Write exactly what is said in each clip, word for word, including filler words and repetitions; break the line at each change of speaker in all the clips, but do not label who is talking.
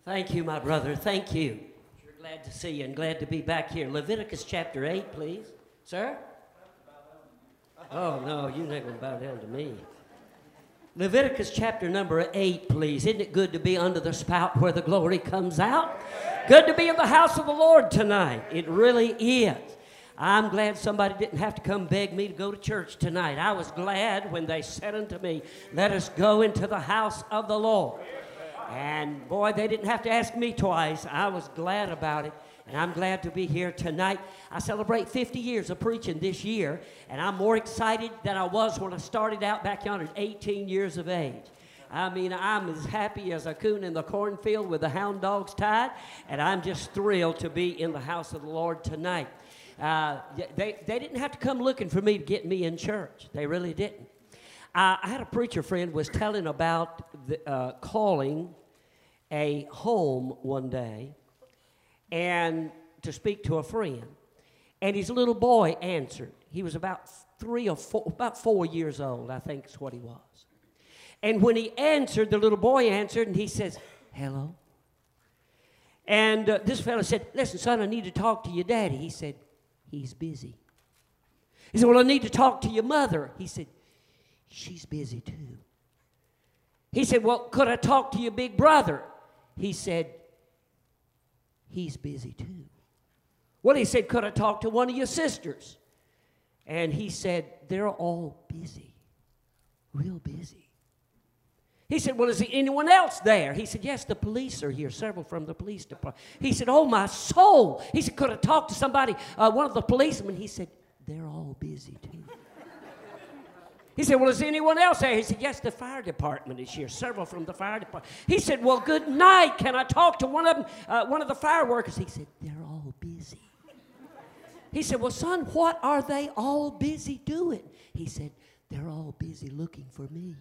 Thank you, my brother. Thank you. Sure glad to see you and glad to be back here. Leviticus chapter eight, please. Sir? Oh, no, you're not going to bow down to me. Leviticus chapter number eight, please. Isn't it good to be under the spout where the glory comes out? Good to be in the house of the Lord tonight. It really is. I'm glad somebody didn't have to come beg me to go to church tonight. I was glad when they said unto me, let us go into the house of the Lord. And boy, they didn't have to ask me twice. I was glad about it. And I'm glad to be here tonight. I celebrate fifty years of preaching this year, and I'm more excited than I was when I started out back yonder at eighteen years of age. I mean, I'm as happy as a coon in the cornfield with the hound dogs tied, and I'm just thrilled to be in the house of the Lord tonight. Uh, they, they didn't have to come looking for me to get me in church. They really didn't. Uh, I had a preacher friend was telling about the, uh, calling a home one day and to speak to a friend. And his little boy answered. He was about three or four, about four years old, I think is what he was. And when he answered, the little boy answered, and he says, hello. And uh, this fellow said, listen, son, I need to talk to your daddy. He said, he's busy. He said, well, I need to talk to your mother. He said, she's busy too. He said, well, could I talk to your big brother? He said, he's busy too. Well, he said, could I talk to one of your sisters? And he said, they're all busy, real busy. He said, well, is there anyone else there? He said, yes, the police are here, several from the police department. He said, oh, my soul. He said, could I talk to somebody, uh, one of the policemen? He said, they're all busy too. He said, well, is anyone else there? He said, yes, the fire department is here, several from the fire department. He said, well, good night. Can I talk to one of them, uh, one of the fire workers? He said, they're all busy. He said, well, son, what are they all busy doing? He said, they're all busy looking for me.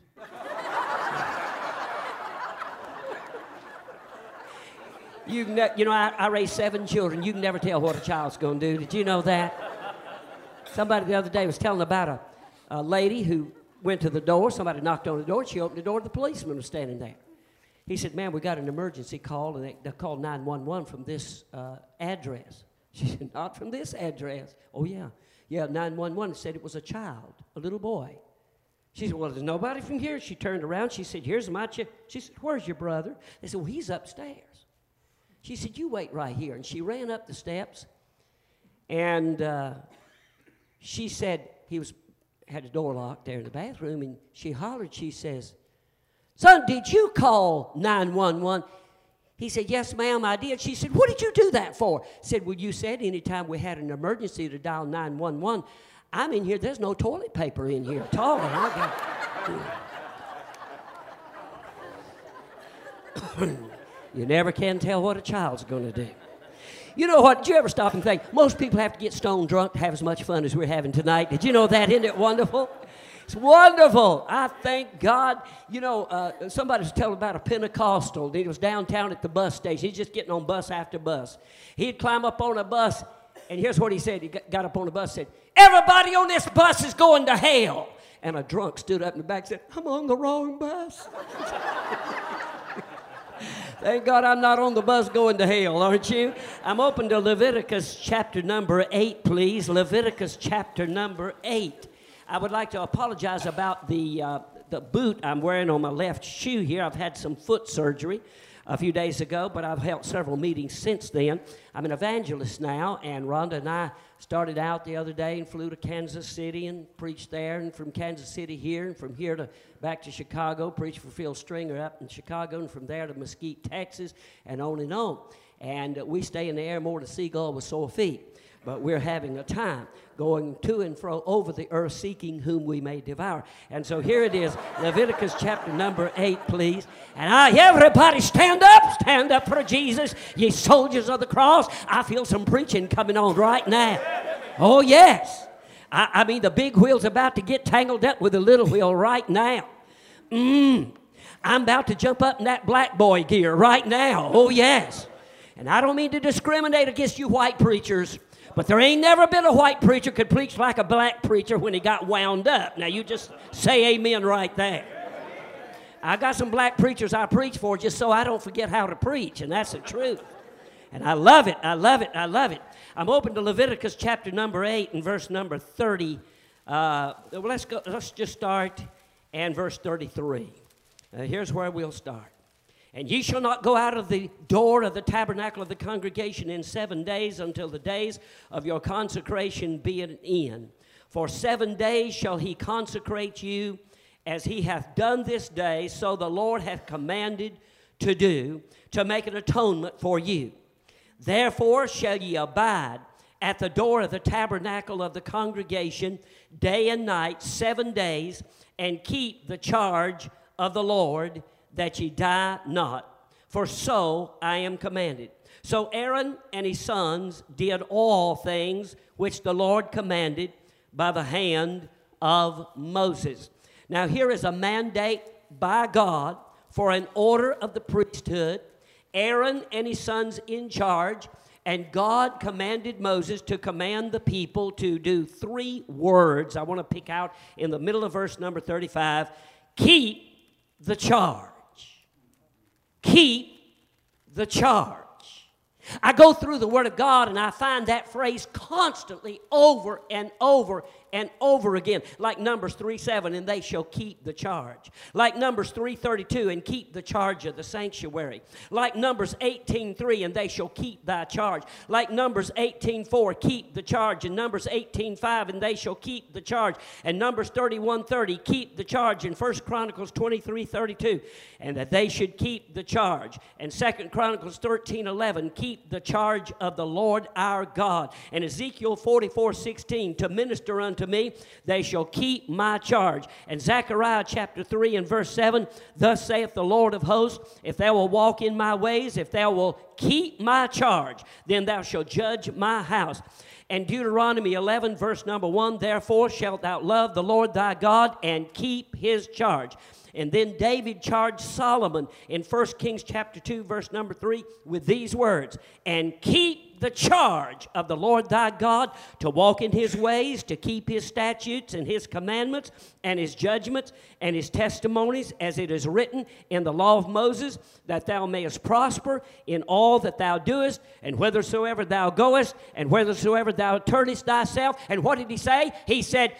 You, ne- you know, I, I raised seven children. You can never tell what a child's going to do. Did you know that? Somebody the other day was telling about a, a lady who went to the door. Somebody knocked on the door. She opened the door. The policeman was standing there. He said, ma'am, we got an emergency call, and they, they called nine one one from this uh, address. She said, not from this address. Oh, yeah. Yeah, nine one one said it was a child, a little boy. She said, well, there's nobody from here. She turned around. She said, here's my child. She said, where's your brother? They said, well, he's upstairs. She said, you wait right here. And she ran up the steps, and uh, she said, he was had the door locked there in the bathroom, and she hollered, she says, son, did you call nine one one? He said, yes, ma'am, I did. She said, what did you do that for? Said, well, you said anytime we had an emergency to dial nine one one. I'm in here. There's no toilet paper in here at all. And I got... You never can tell what a child's going to do. You know what? Did you ever stop and think, most people have to get stone drunk to have as much fun as we're having tonight? Did you know that? Isn't it wonderful? It's wonderful. I thank God. You know, uh, somebody was telling about a Pentecostal. He was downtown at the bus station. He's just getting on bus after bus. He'd climb up on a bus, and here's what he said. He got up on the bus and said, everybody on this bus is going to hell. And a drunk stood up in the back and said, I'm on the wrong bus. Thank God I'm not on the bus going to hell, aren't you? I'm open to Leviticus chapter number eight, please. Leviticus chapter number eight. I would like to apologize about the, uh, the boot I'm wearing on my left shoe here. I've had some foot surgery a few days ago, but I've held several meetings since then. I'm an evangelist now, and Rhonda and I started out the other day and flew to Kansas City and preached there, and from Kansas City here, and from here to back to Chicago, preached for Phil Stringer up in Chicago, and from there to Mesquite, Texas, and on and on. And uh, we stay in the air more than a seagull with sore feet. But we're having a time going to and fro over the earth, seeking whom we may devour. And so here it is, Leviticus chapter number eight, please. And I, everybody stand up, stand up for Jesus, ye soldiers of the cross. I feel some preaching coming on right now. Oh, yes. I, I mean, the big wheel's about to get tangled up with the little wheel right now. Mm. I'm about to jump up in that black boy gear right now. Oh, yes. And I don't mean to discriminate against you white preachers, but there ain't never been a white preacher could preach like a black preacher when he got wound up. Now, you just say amen right there. I got some black preachers I preach for just so I don't forget how to preach, and that's the truth. And I love it, I love it, I love it. I'm open to Leviticus chapter number eight and verse number thirty. Uh, well, let's go. Let's just start and verse thirty-three. Uh, here's where we'll start. And ye shall not go out of the door of the tabernacle of the congregation in seven days until the days of your consecration be an end. For seven days shall he consecrate you, as he hath done this day, so the Lord hath commanded to do, to make an atonement for you. Therefore shall ye abide at the door of the tabernacle of the congregation day and night, seven days, and keep the charge of the Lord, that ye die not. For so I am commanded. So Aaron and his sons did all things which the Lord commanded by the hand of Moses. Now here is a mandate by God for an order of the priesthood. Aaron and his sons in charge, and God commanded Moses to command the people to do three words. I want to pick out in the middle of verse number thirty-five. Keep the charge. Keep the charge. I go through the Word of God and I find that phrase constantly over and over and over again. Like Numbers three seven, and they shall keep the charge. Like Numbers three thirty-two, and keep the charge of the sanctuary. Like Numbers eighteen three, and they shall keep thy charge. Like Numbers eighteen four, keep the charge. And Numbers eighteen five, and they shall keep the charge. And Numbers thirty-one thirty, keep the charge. And First Chronicles twenty-three thirty-two, and that they should keep the charge. And Second Chronicles thirteen eleven, keep the charge of the Lord our God. And Ezekiel forty-four sixteen, to minister unto me, they shall keep my charge. And Zechariah chapter three and verse seven, thus saith the Lord of hosts, if thou wilt walk in my ways, if thou wilt keep my charge, then thou shalt judge my house. And Deuteronomy eleven verse number one, therefore shalt thou love the Lord thy God and keep his charge. And then David charged Solomon in First Kings chapter two verse number three with these words, and keep the charge of the Lord thy God, to walk in his ways, to keep his statutes and his commandments and his judgments and his testimonies, as it is written in the law of Moses, that thou mayest prosper in all that thou doest, and whithersoever thou goest, and whithersoever thou turnest thyself. And what did he say? He said,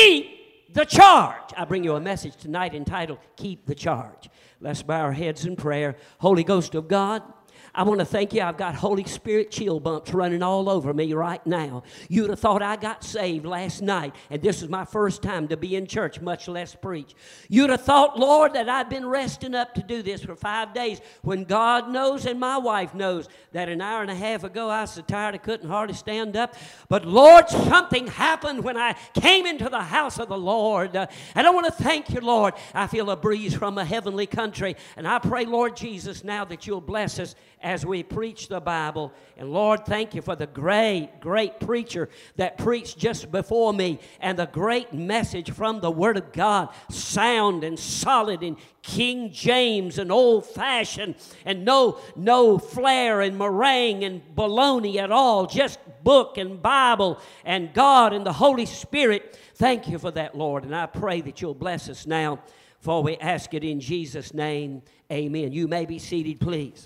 keep the charge. I bring you a message tonight entitled, Keep the Charge. Let's bow our heads in prayer. Holy Ghost of God, I want to thank you. I've got Holy Spirit chill bumps running all over me right now. You'd have thought I got saved last night, and this is my first time to be in church, much less preach. You'd have thought, Lord, that I'd been resting up to do this for five days, when God knows and my wife knows that an hour and a half ago I was so tired I couldn't hardly stand up. But Lord, something happened when I came into the house of the Lord. Uh, and I want to thank you, Lord. I feel a breeze from a heavenly country. And I pray, Lord Jesus, now that you'll bless us as we preach the Bible. And Lord, thank you for the great, great preacher that preached just before me, and the great message from the Word of God, sound and solid and King James and old-fashioned, and no, no flair and meringue and baloney at all, just book and Bible and God and the Holy Spirit. Thank you for that, Lord, and I pray that you'll bless us now, for we ask it in Jesus' name. Amen. You may be seated, please.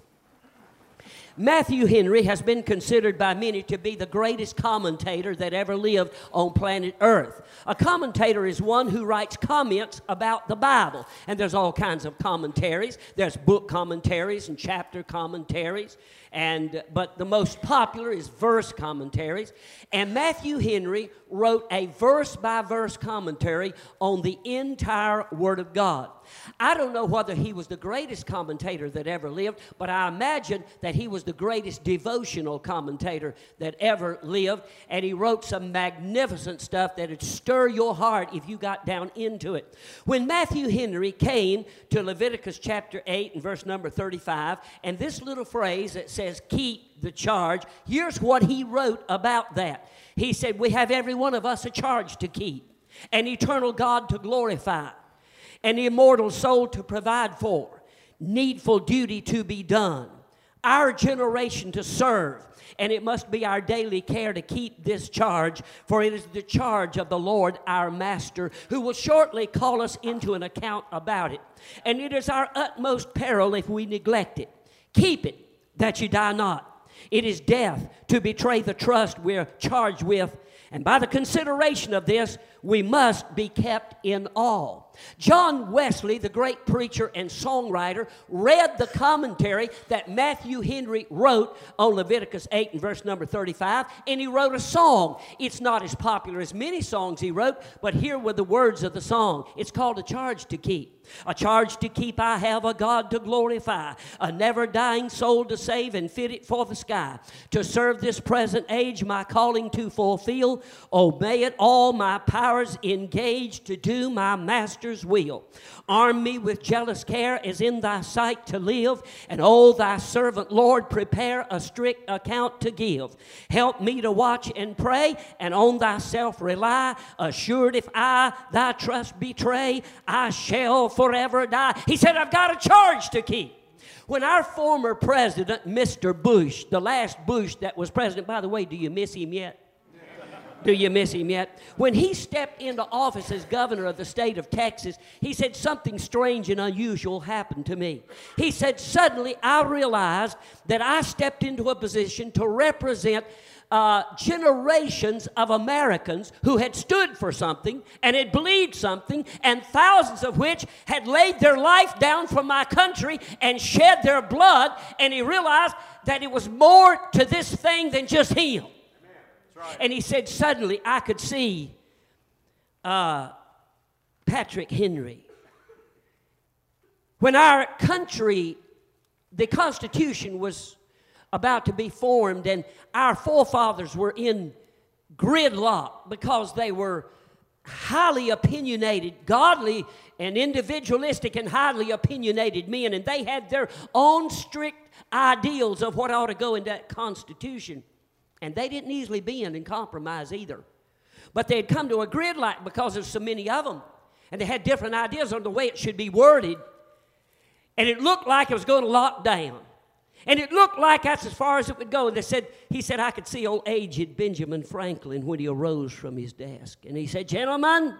Matthew Henry has been considered by many to be the greatest commentator that ever lived on planet Earth. A commentator is one who writes comments about the Bible. And there's all kinds of commentaries. There's book commentaries and chapter commentaries. And, but the most popular is verse commentaries. And Matthew Henry wrote a verse-by-verse commentary on the entire Word of God. I don't know whether he was the greatest commentator that ever lived, but I imagine that he was the greatest devotional commentator that ever lived. And he wrote some magnificent stuff that would stir your heart if you got down into it. When Matthew Henry came to Leviticus chapter eight and verse number thirty-five, and this little phrase that says, keep the charge, here's what he wrote about that. He said, we have every one of us a charge to keep, an eternal God to glorify, an immortal soul to provide for, needful duty to be done, our generation to serve. And it must be our daily care to keep this charge, for it is the charge of the Lord our Master, who will shortly call us into an account about it. And it is our utmost peril if we neglect it. Keep it, that you die not. It is death to betray the trust we're charged with, and by the consideration of this, we must be kept in awe. John Wesley, the great preacher and songwriter, read the commentary that Matthew Henry wrote on Leviticus eight and verse number thirty-five, and he wrote a song. It's not as popular as many songs he wrote, but here were the words of the song. It's called A Charge to Keep. A charge to keep I have, a God to glorify, a never-dying soul to save and fit it for the sky. To serve this present age, my calling to fulfill, obey it all my powers engage to do my Master's will. Arm me with jealous care as in thy sight to live, and oh, thy servant, Lord, prepare a strict account to give. Help me to watch and pray, and on thyself rely, assured if I thy trust betray, I shall forever die. He said, I've got a charge to keep. When our former president, Mister Bush, the last Bush that was president, by the way, do you miss him yet? Do you miss him yet? When he stepped into office as governor of the state of Texas, he said something strange and unusual happened to me. He said, suddenly I realized that I stepped into a position to represent Uh, generations of Americans who had stood for something and had believed something, and thousands of which had laid their life down for my country and shed their blood, and he realized that it was more to this thing than just him. Right. And he said, suddenly I could see uh, Patrick Henry. When our country, the Constitution was about to be formed, and our forefathers were in gridlock because they were highly opinionated, godly and individualistic and highly opinionated men, and they had their own strict ideals of what ought to go in that Constitution. And they didn't easily bend and compromise either. But they had come to a gridlock because there's so many of them, and they had different ideas on the way it should be worded, and it looked like it was going to lock down. And it looked like that's as far as it would go. And they said, he said, I could see old aged Benjamin Franklin when he arose from his desk. And he said, gentlemen,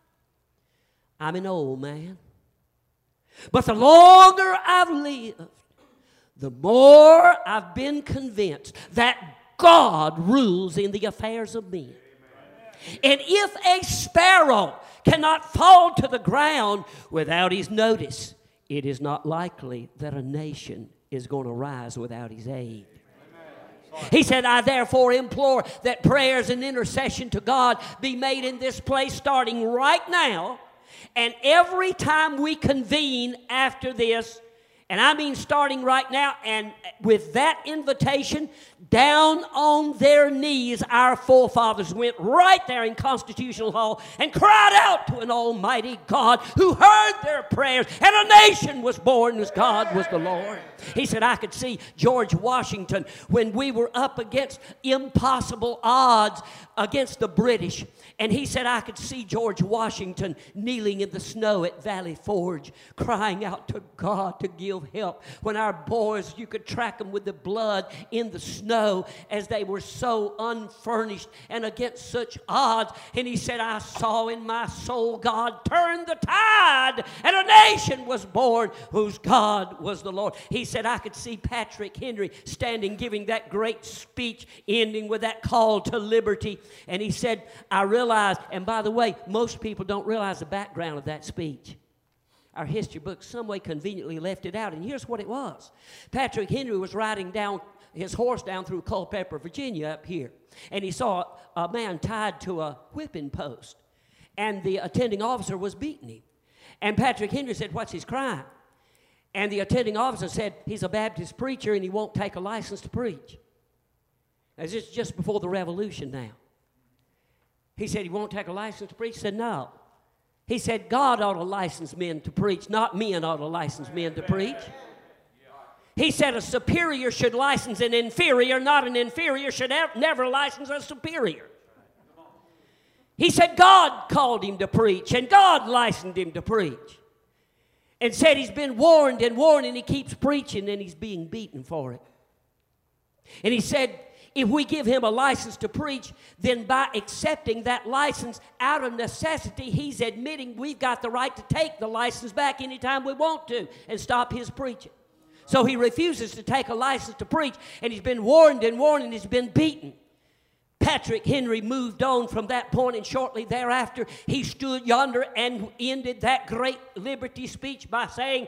I'm an old man. But the longer I've lived, the more I've been convinced that God rules in the affairs of men. And if a sparrow cannot fall to the ground without his notice, it is not likely that a nation is going to rise without his aid. He said, I therefore implore that prayers and intercession to God be made in this place starting right now, and every time we convene after this, and I mean starting right now, and with that invitation, down on their knees, our forefathers went right there in Constitutional Hall and cried out to an almighty God who heard their prayers, and a nation was born as God was the Lord. He said, I could see George Washington when we were up against impossible odds against the British. And he said, I could see George Washington kneeling in the snow at Valley Forge, crying out to God to give help. When our boys, you could track them with the blood in the snow as they were so unfurnished and against such odds. And he said, I saw in my soul God turn the tide, and a nation was born whose God was the Lord. He said, I could see Patrick Henry standing giving that great speech, ending with that call to liberty. And he said, I realized, and by the way, most people don't realize the background of that speech. Our history books some way conveniently left it out, and here's what it was. Patrick Henry was riding down his horse down through Culpeper, Virginia up here, and he saw a man tied to a whipping post, and the attending officer was beating him. And Patrick Henry said, what's his crime? And the attending officer said, he's a Baptist preacher and he won't take a license to preach. This is just before the Revolution now. He said, he won't take a license to preach? He said, no. He said, God ought to license men to preach, not men ought to license men to preach. He said, a superior should license an inferior, not an inferior should never license a superior. He said, God called him to preach, and God licensed him to preach. And said he's been warned and warned, and he keeps preaching, and he's being beaten for it. And he said, if we give him a license to preach, then by accepting that license out of necessity, he's admitting we've got the right to take the license back anytime we want to and stop his preaching. So he refuses to take a license to preach, and he's been warned and warned, and he's been beaten. Patrick Henry moved on from that point, and shortly thereafter, he stood yonder and ended that great liberty speech by saying,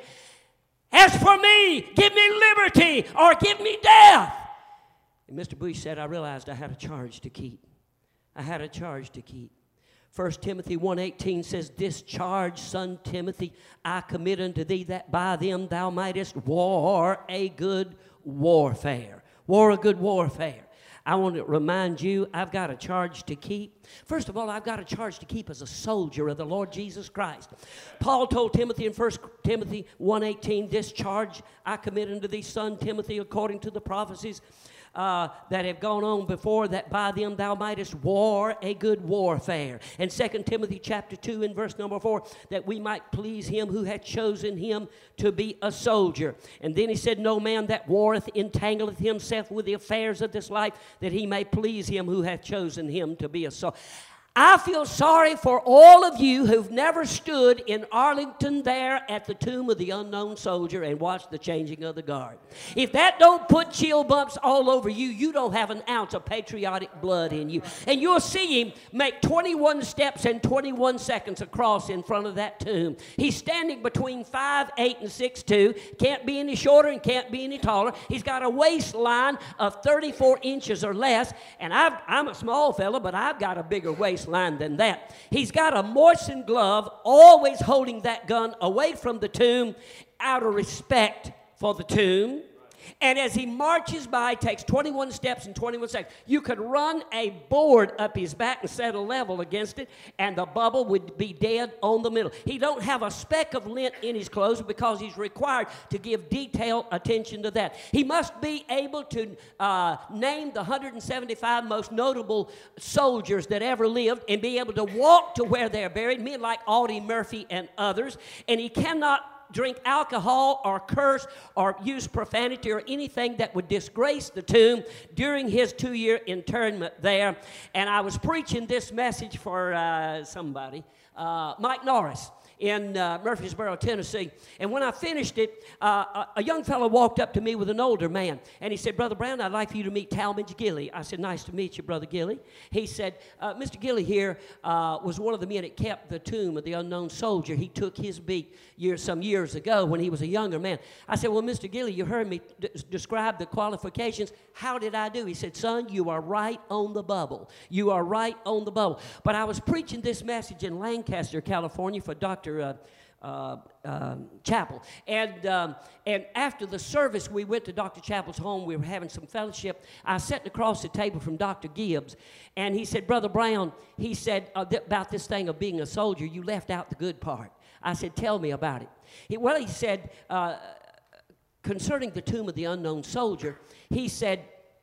as for me, give me liberty or give me death. And Mister Bush said, I realized I had a charge to keep. I had a charge to keep. First Timothy one eighteen says, this charge, son Timothy, I commit unto thee, that by them thou mightest war a good warfare. War a good warfare. I want to remind you, I've got a charge to keep. First of all, I've got a charge to keep as a soldier of the Lord Jesus Christ. Paul told Timothy in First Timothy one eighteen, this charge I commit unto thee, son Timothy, according to the prophecies Uh, that have gone on before, that by them thou mightest war a good warfare. And Second Timothy chapter two and verse number four, that we might please him who hath chosen him to be a soldier. And then he said, no man that warreth entangleth himself with the affairs of this life, that he may please him who hath chosen him to be a soldier. I feel sorry for all of you who've never stood in Arlington there at the tomb of the unknown soldier and watched the changing of the guard. If that don't put chill bumps all over you, you don't have an ounce of patriotic blood in you. And you'll see him make twenty-one steps and twenty-one seconds across in front of that tomb. He's standing between five eight and six two. Can't be any shorter and can't be any taller. He's got a waistline of thirty-four inches or less. And I've, I'm a small fella, but I've got a bigger waistline than that. He's got a moistened glove, always holding that gun away from the tomb out of respect for the tomb. And as he marches by, takes twenty-one steps in twenty-one seconds. You could run a board up his back and set a level against it, and the bubble would be dead on the middle. He don't have a speck of lint in his clothes because he's required to give detailed attention to that. He must be able to uh, name the one hundred seventy-five most notable soldiers that ever lived and be able to walk to where they're buried, men like Audie Murphy and others. And he cannot drink alcohol or curse or use profanity or anything that would disgrace the tomb during his two-year internment there. And I was preaching this message for uh, somebody, uh, Mike Norris, in uh, Murfreesboro, Tennessee. And when I finished it, uh, a, a young fellow walked up to me with an older man, and he said, Brother Brown, I'd like for you to meet Talmadge Gilley. I said, nice to meet you, Brother Gilley. He said, uh, Mister Gilley here uh, was one of the men that kept the tomb of the unknown soldier. He took his beat years, some years ago when he was a younger man. I said, well, Mister Gilley, you heard me d- describe the qualifications. How did I do? He said, son, you are right on the bubble. You are right on the bubble. But I was preaching this message in Lancaster, California for Doctor Uh, uh, um, Chappell. And, um, and after the service, we went to Doctor Chappell's home. We were having some fellowship. I sat across the table from Doctor Gibbs, and he said, Brother Brown, he said uh, th- about this thing of being a soldier, you left out the good part. I said, tell me about it. He, well, he said, uh, concerning the tomb of the unknown soldier, he said,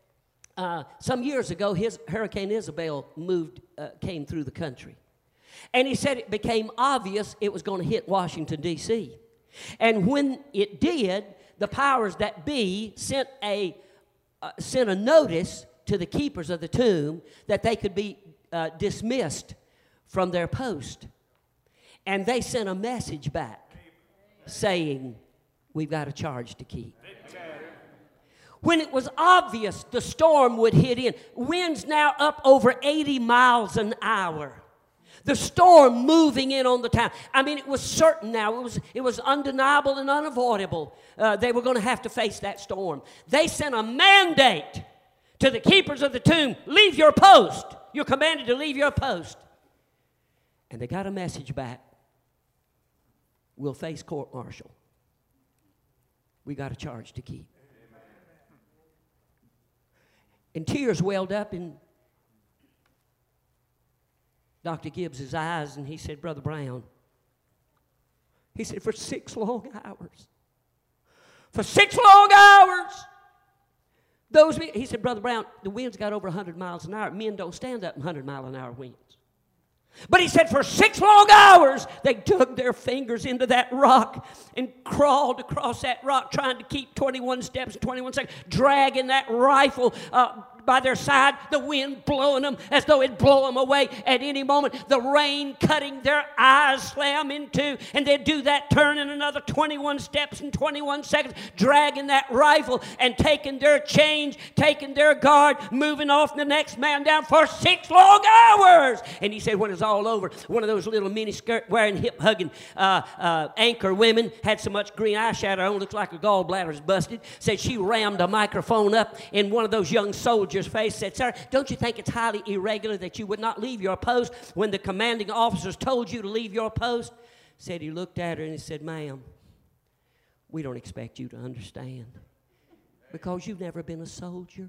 uh, some years ago, his Hurricane Isabel moved, uh, came through the country. And he said it became obvious it was going to hit Washington, D C And when it did, the powers that be sent a, uh, sent a notice to the keepers of the tomb that they could be uh, dismissed from their post. And they sent a message back saying, we've got a charge to keep. When it was obvious the storm would hit in, winds now up over eighty miles an hour. The storm moving in on the town. I mean, it was certain now. It was, it was undeniable and unavoidable. Uh, they were going to have to face that storm. They sent a mandate to the keepers of the tomb, leave your post. You're commanded to leave your post. And they got a message back. We'll face court-martial. We got a charge to keep. And tears welled up in Doctor Gibbs's eyes, and he said, Brother Brown, he said, for six long hours, for six long hours, those men, he said, Brother Brown, the winds got over one hundred miles an hour. Men don't stand up in one hundred mile an hour winds. But he said for six long hours, they dug their fingers into that rock and crawled across that rock, trying to keep twenty-one steps, twenty-one seconds, dragging that rifle uh, by their side, the wind blowing them as though it'd blow them away at any moment, the rain cutting their eyes slam into, and they'd do that, turning another twenty-one steps in twenty-one seconds, dragging that rifle and taking their change, taking their guard, moving off the next man down for six long hours. And he said when it was all over, one of those little mini skirt wearing, hip hugging uh, uh, anchor women had so much green eyeshadow on, looks like her gallbladder's busted, said she rammed a microphone up in one of those young soldiers' face, said, sir, don't you think it's highly irregular that you would not leave your post when the commanding officers told you to leave your post? Said he looked at her and he said, ma'am, we don't expect you to understand because you've never been a soldier.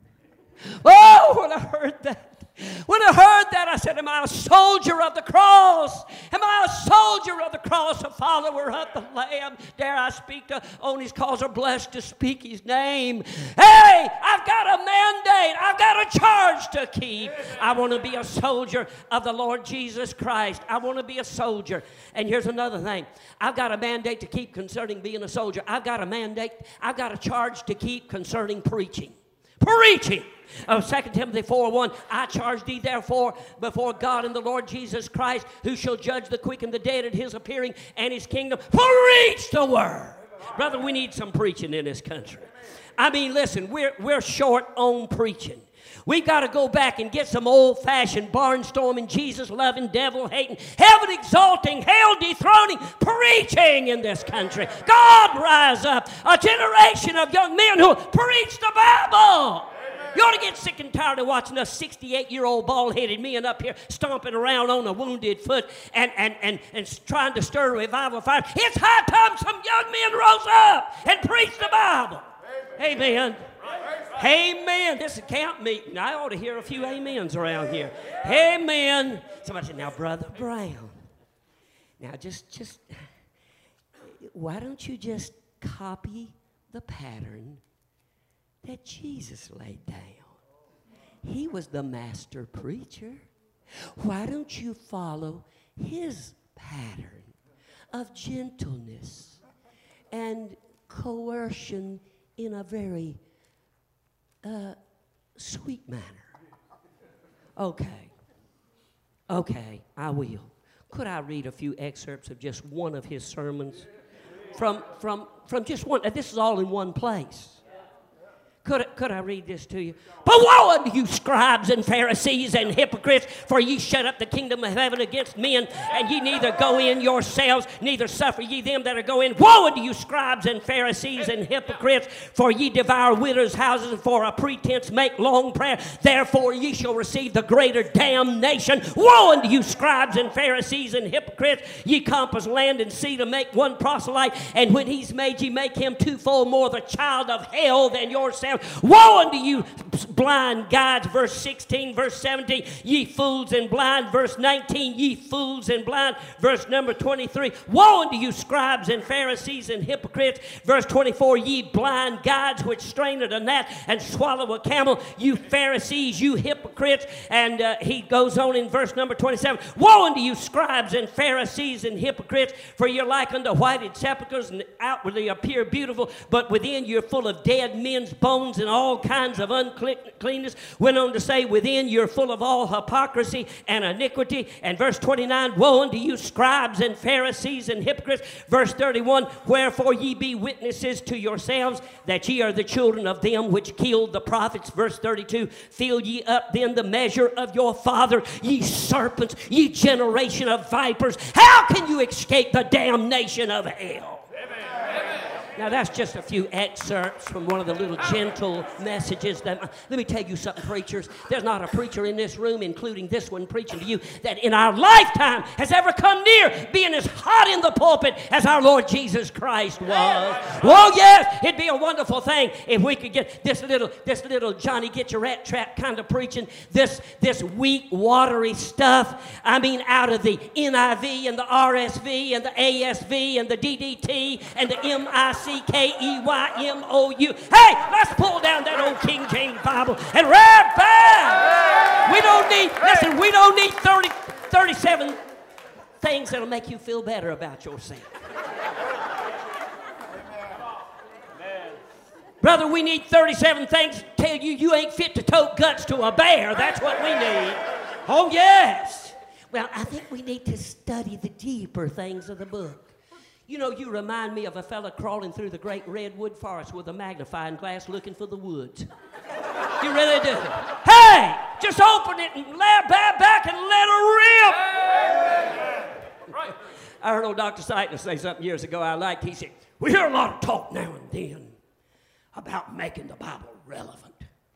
Oh, when I heard that, when I heard that, I said, am I a soldier of the cross? Am I a soldier of the cross, a follower of the Lamb? Dare I speak to only his cause are blessed to speak his name. Hey, I've got a mandate. I've got a charge to keep. I want to be a soldier of the Lord Jesus Christ. I want to be a soldier. And here's another thing. I've got a mandate to keep concerning being a soldier. I've got a mandate. I've got a charge to keep concerning preaching. Preaching. Oh, Second Timothy four one, I charge thee therefore before God and the Lord Jesus Christ, who shall judge the quick and the dead at his appearing and his kingdom. Preach the word. Brother, we need some preaching in this country. I mean, listen, we're, we're short on preaching. We've got to go back and get some old-fashioned barnstorming, Jesus-loving, devil-hating, heaven-exalting, hell-dethroning preaching in this country. God rise up a generation of young men who preach the Bible. You ought to get sick and tired of watching us sixty-eight-year-old bald-headed men up here stomping around on a wounded foot and, and, and, and trying to stir a revival fire. It's high time some young men rose up and preached the Bible. Amen. Amen. This is a camp meeting. I ought to hear a few amens around here. Amen. Somebody said, now, Brother Brown, now just, just, why don't you just copy the pattern that Jesus laid down? He was the master preacher. Why don't you follow his pattern of gentleness and coercion in a very uh, sweet manner? Okay. Okay, I will. Could I read a few excerpts of just one of his sermons? From, from, from just one. This is all in one place. Could I, could I read this to you? But woe unto you, scribes and Pharisees and hypocrites, for ye shut up the kingdom of heaven against men, and ye neither go in yourselves, neither suffer ye them that are go in. Woe unto you, scribes and Pharisees and hypocrites, for ye devour widows' houses, and for a pretense make long prayer. Therefore ye shall receive the greater damnation. Woe unto you, scribes and Pharisees and hypocrites, ye compass land and sea to make one proselyte, and when he's made, ye make him twofold more the child of hell than yourself. Woe unto you, blind guides, verse sixteen, verse seventeen, ye fools and blind, verse nineteen, ye fools and blind, verse number twenty-three. Woe unto you, scribes and Pharisees and hypocrites, verse twenty-four, ye blind guides which strain at a gnat and swallow a camel, you Pharisees, you hypocrites. And uh, he goes on in verse number twenty-seven, woe unto you, scribes and Pharisees and hypocrites, for you're like unto whited sepulchres, and outwardly appear beautiful, but within you're full of dead men's bones and all kinds of uncleanness. Went on to say, within you're full of all hypocrisy and iniquity. And verse twenty-nine, woe unto you, scribes and Pharisees and hypocrites. Verse thirty-one, wherefore ye be witnesses to yourselves that ye are the children of them which killed the prophets. Verse thirty-two, fill ye up then the measure of your father, ye serpents, ye generation of vipers. How can you escape the damnation of hell? Now, that's just a few excerpts from one of the little gentle messages. That, let me tell you something, preachers. There's not a preacher in this room, including this one preaching to you, that in our lifetime has ever come near being as hot in the pulpit as our Lord Jesus Christ was. Oh, yes, it'd be a wonderful thing if we could get this little, this little Johnny Get Your Rat Trap kind of preaching, this, this weak, watery stuff. I mean, out of the N I V and the R S V and the A S V and the D D T and the M I C C K E Y M O U. Hey, let's pull down that old King James Bible and read back. We don't need, listen, we don't need thirty, thirty-seven things that'll make you feel better about yourself. Brother, we need thirty-seven things to tell you you ain't fit to tote guts to a bear. That's what we need. Oh, yes. Well, I think we need to study the deeper things of the book. You know, you remind me of a fella crawling through the great redwood forest with a magnifying glass looking for the woods. You really do. Hey, just open it and lay back and let her rip. Right. I heard old Doctor Seitner say something years ago I liked. He said, we hear a lot of talk now and then about making the Bible relevant.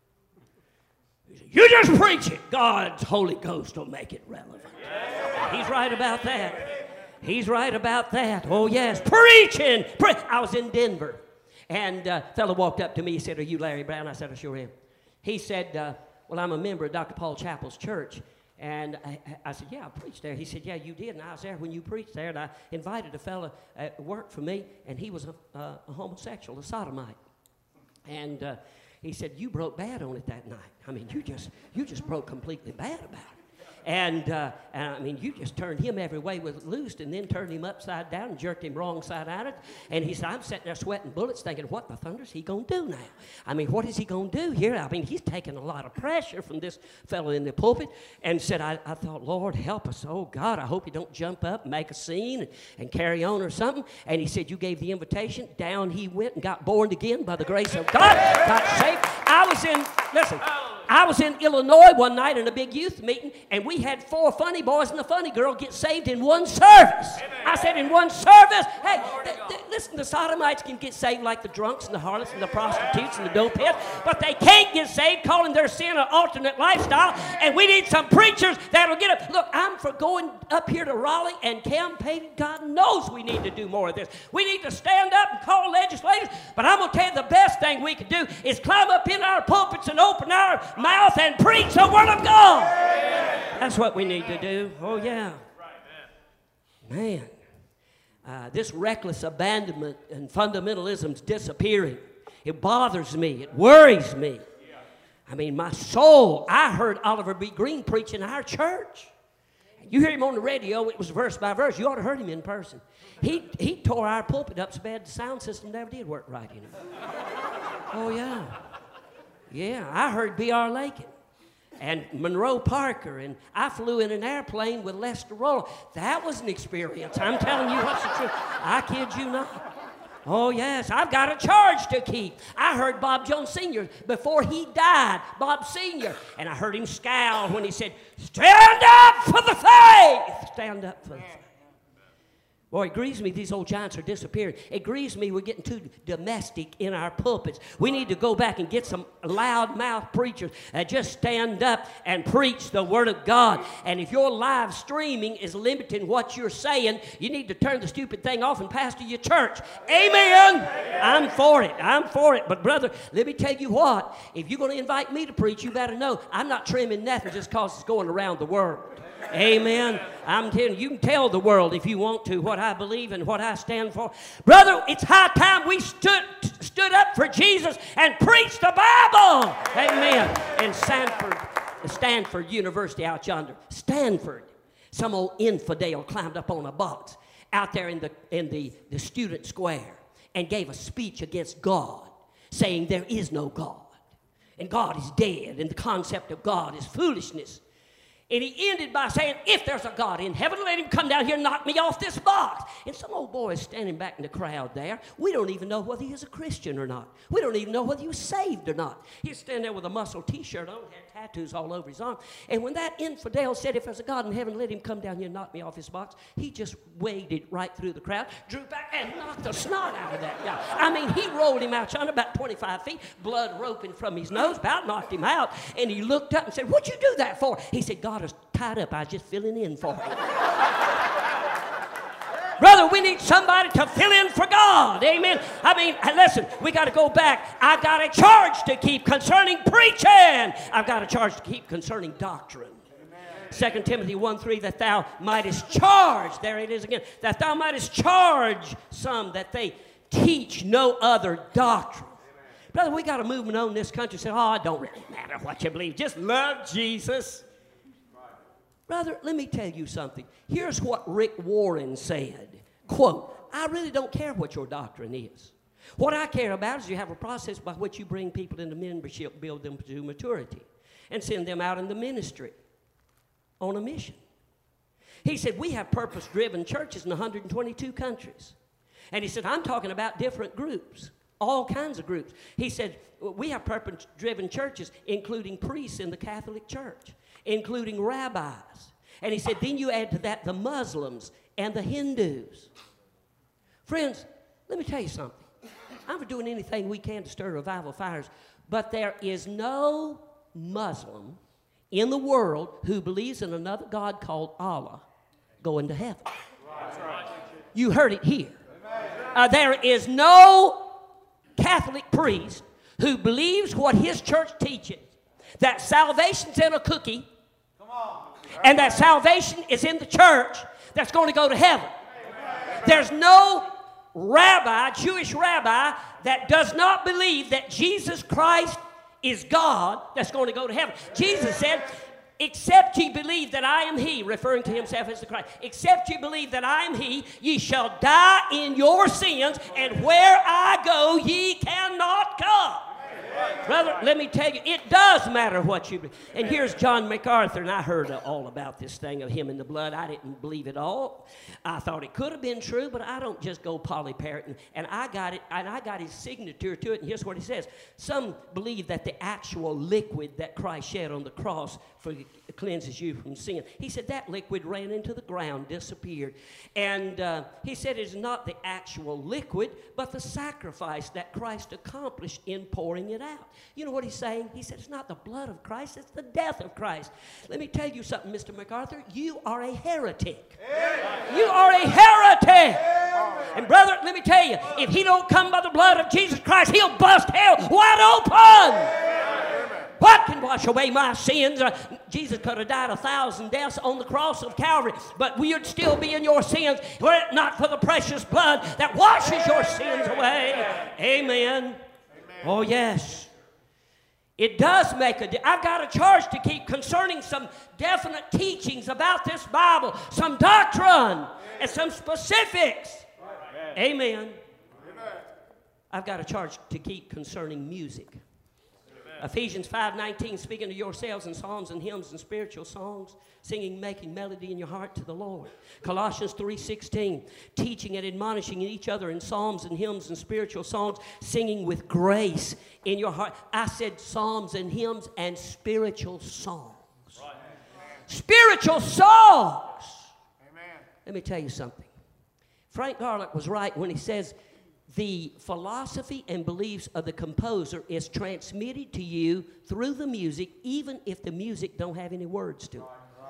He said, you just preach it. God's Holy Ghost will make it relevant. Yeah. He's right about that. He's right about that. Oh, yes. Preaching. Pre- I was in Denver, and a uh, fellow walked up to me. He said, are you Larry Brown? I said, I sure am. He said, uh, well, I'm a member of Doctor Paul Chappell's church. And I, I said, yeah, I preached there. He said, yeah, you did. And I was there when you preached there. And I invited a fellow at work for me, and he was a, uh, a homosexual, a sodomite. And uh, he said, you broke bad on it that night. I mean, you just, you just broke completely bad about it. And, uh, and, I mean, you just turned him every way with loosed and then turned him upside down and jerked him wrong side out of it. And he said, I'm sitting there sweating bullets thinking, what the thunder's he going to do now? I mean, what is he going to do here? I mean, he's taking a lot of pressure from this fellow in the pulpit. And said, I, I thought, Lord, help us. Oh, God, I hope you don't jump up and make a scene and, and carry on or something. And he said, you gave the invitation. Down he went and got born again by the grace of God. Got saved. I was in, listen. I was in Illinois one night in a big youth meeting, and we had four funny boys and a funny girl get saved in one service. Amen. I said, in one service? Hey, th- th- listen, the sodomites can get saved like the drunks and the harlots and the prostitutes and the dopeheads, but they can't get saved calling their sin an alternate lifestyle, and we need some preachers that'll get up. Look, I'm for going up here to Raleigh and campaigning. God knows we need to do more of this. We need to stand up and call legislators, but I'm going to tell you the best thing we can do is climb up in our pulpits and open our mouth and preach the Word of God. That's what we need to do. Oh, yeah. Man, uh, this reckless abandonment and fundamentalism's disappearing. It bothers me. It worries me. I mean, my soul. I heard Oliver B. Green preach in our church. You hear him on the radio, it was verse by verse. You ought to heard him in person. He, he tore our pulpit up so bad the sound system never did work right anymore. Oh, yeah. Yeah, I heard B R Lakin and Monroe Parker, and I flew in an airplane with Lester Rolla. That was an experience. I'm telling you what's the truth. I kid you not. Oh, yes, I've got a charge to keep. I heard Bob Jones Senior before he died, Bob Senior, and I heard him scowl when he said, stand up for the faith. Stand up for the faith. Boy, it grieves me these old giants are disappearing. It grieves me we're getting too domestic in our pulpits. We need to go back and get some loud-mouthed preachers that just stand up and preach the Word of God. And if your live streaming is limiting what you're saying, you need to turn the stupid thing off and pastor your church. Amen? I'm for it. I'm for it. But, brother, let me tell you what. If you're going to invite me to preach, you better know I'm not trimming nothing just because it's going around the world. Amen. I'm telling you, you can tell the world if you want to what I believe and what I stand for. Brother, it's high time we stood stood up for Jesus and preached the Bible. Amen. In Stanford, Stanford University out yonder. Stanford. Some old infidel climbed up on a box out there in the in the, the student square and gave a speech against God, saying there is no God. And God is dead, and the concept of God is foolishness. And he ended by saying, if there's a God in heaven, let him come down here and knock me off this box. And some old boy is standing back in the crowd there. We don't even know whether he's a Christian or not. We don't even know whether he was saved or not. He's standing there with a muscle T-shirt on, had tattoos all over his arm. And when that infidel said, if there's a God in heaven, let him come down here and knock me off his box, he just waded right through the crowd, drew back, and knocked the snot out of that guy. I mean, he rolled him out yonder about twenty-five feet, blood roping from his nose, about knocked him out. And he looked up and said, what'd you do that for? He said, God is tied up. I was just filling in for him. Brother, we need somebody to fill in for God. Amen. I mean, listen, we got to go back. I got a charge to keep concerning preaching. I've got a charge to keep concerning doctrine. Second Timothy one three, that thou mightest charge, there it is again, that thou mightest charge some that they teach no other doctrine. Brother, we got a movement on in this country that says, oh, it don't really matter what you believe. Just love Jesus. Brother, let me tell you something. Here's what Rick Warren said. Quote, I really don't care what your doctrine is. What I care about is you have a process by which you bring people into membership, build them to maturity, and send them out in the ministry on a mission. He said, we have purpose-driven churches in one hundred twenty-two countries. And he said, I'm talking about different groups, all kinds of groups. He said, we have purpose-driven churches, including priests in the Catholic Church, including rabbis. And he said, then you add to that the Muslims and the Hindus. Friends, let me tell you something. I'm for doing anything we can to stir revival fires, but there is no Muslim in the world who believes in another God called Allah going to heaven. Right. You heard it here. Uh, there is no Catholic priest who believes what his church teaches, that salvation's in a cookie, and that salvation is in the church, that's going to go to heaven. There's no rabbi, Jewish rabbi, that does not believe that Jesus Christ is God that's going to go to heaven. Jesus said, except ye believe that I am he, referring to himself as the Christ, except ye believe that I am he, ye shall die in your sins, and where I go ye cannot come. Brother, let me tell you, it does matter what you believe. And here's John MacArthur, and I heard all about this thing of him in the blood. I didn't believe it all. I thought it could have been true, but I don't just go Polly Parroting. And I got it, and I got his signature to it, and here's what he says. Some believe that the actual liquid that Christ shed on the cross for, cleanses you from sin. He said that liquid ran into the ground, disappeared. And uh, he said it is not the actual liquid, but the sacrifice that Christ accomplished in pouring it out. You know what he's saying? He said it's not the blood of Christ, it's the death of Christ. Let me tell you something, Mister MacArthur. You are a heretic. Amen. You are a heretic. Amen. And brother, let me tell you, if he don't come by the blood of Jesus Christ, he'll bust hell wide open. Amen. What can wash away my sins? Uh, Jesus could have died a thousand deaths on the cross of Calvary, but we would still be in your sins were it not for the precious blood that washes your sins away. Amen. Amen. Oh, yes. It does make a difference. I've got a charge to keep concerning some definite teachings about this Bible, some doctrine, Amen. And some specifics. Amen. Amen. Amen. I've got a charge to keep concerning music. Ephesians five nineteen, speaking to yourselves in psalms and hymns and spiritual songs, singing, making melody in your heart to the Lord. Colossians three sixteen, teaching and admonishing each other in psalms and hymns and spiritual songs, singing with grace in your heart. I said psalms and hymns and spiritual songs. Right. Spiritual songs. Amen. Let me tell you something. Frank Garlick was right when he says, the philosophy and beliefs of the composer is transmitted to you through the music, even if the music don't have any words to it.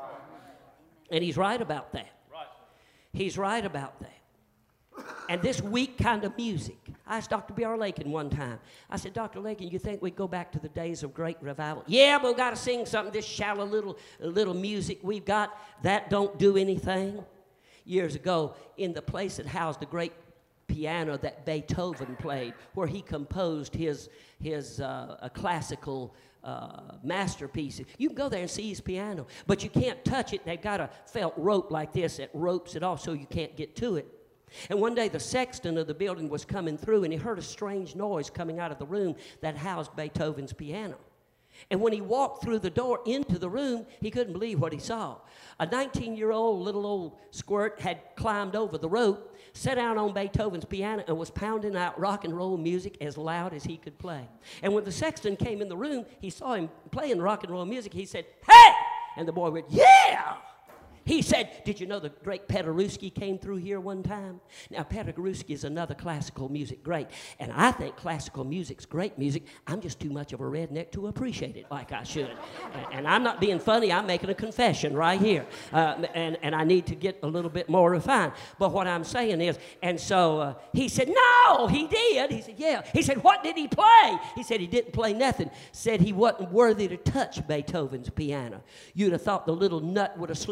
And he's right about that. He's right about that. And this weak kind of music. I asked Doctor B R Lakin one time. I said, Doctor Lakin, you think we'd go back to the days of great revival? Yeah, but we've got to sing something, this shallow little, little music we've got, that don't do anything. Years ago, in the place that housed the great piano that Beethoven played, where he composed his, his uh, a classical uh, masterpieces. You can go there and see his piano, but you can't touch it. They've got a felt rope like this that ropes it off so you can't get to it. And one day the sexton of the building was coming through, and he heard a strange noise coming out of the room that housed Beethoven's piano. And when he walked through the door into the room, he couldn't believe what he saw. A nineteen-year-old little old squirt had climbed over the rope, sat down on Beethoven's piano, and was pounding out rock and roll music as loud as he could play. And when the sexton came in the room, he saw him playing rock and roll music. He said, "Hey!" And the boy went, "Yeah!" He said, did you know the great Paderewski came through here one time? Now, Paderewski is another classical music great, and I think classical music's great music. I'm just too much of a redneck to appreciate it like I should. and, and I'm not being funny. I'm making a confession right here, uh, and, and I need to get a little bit more refined. But what I'm saying is, and so uh, he said, no, he did. He said, yeah. He said, what did he play? He said he didn't play nothing. Said he wasn't worthy to touch Beethoven's piano. You'd have thought the little nut would have slipped out the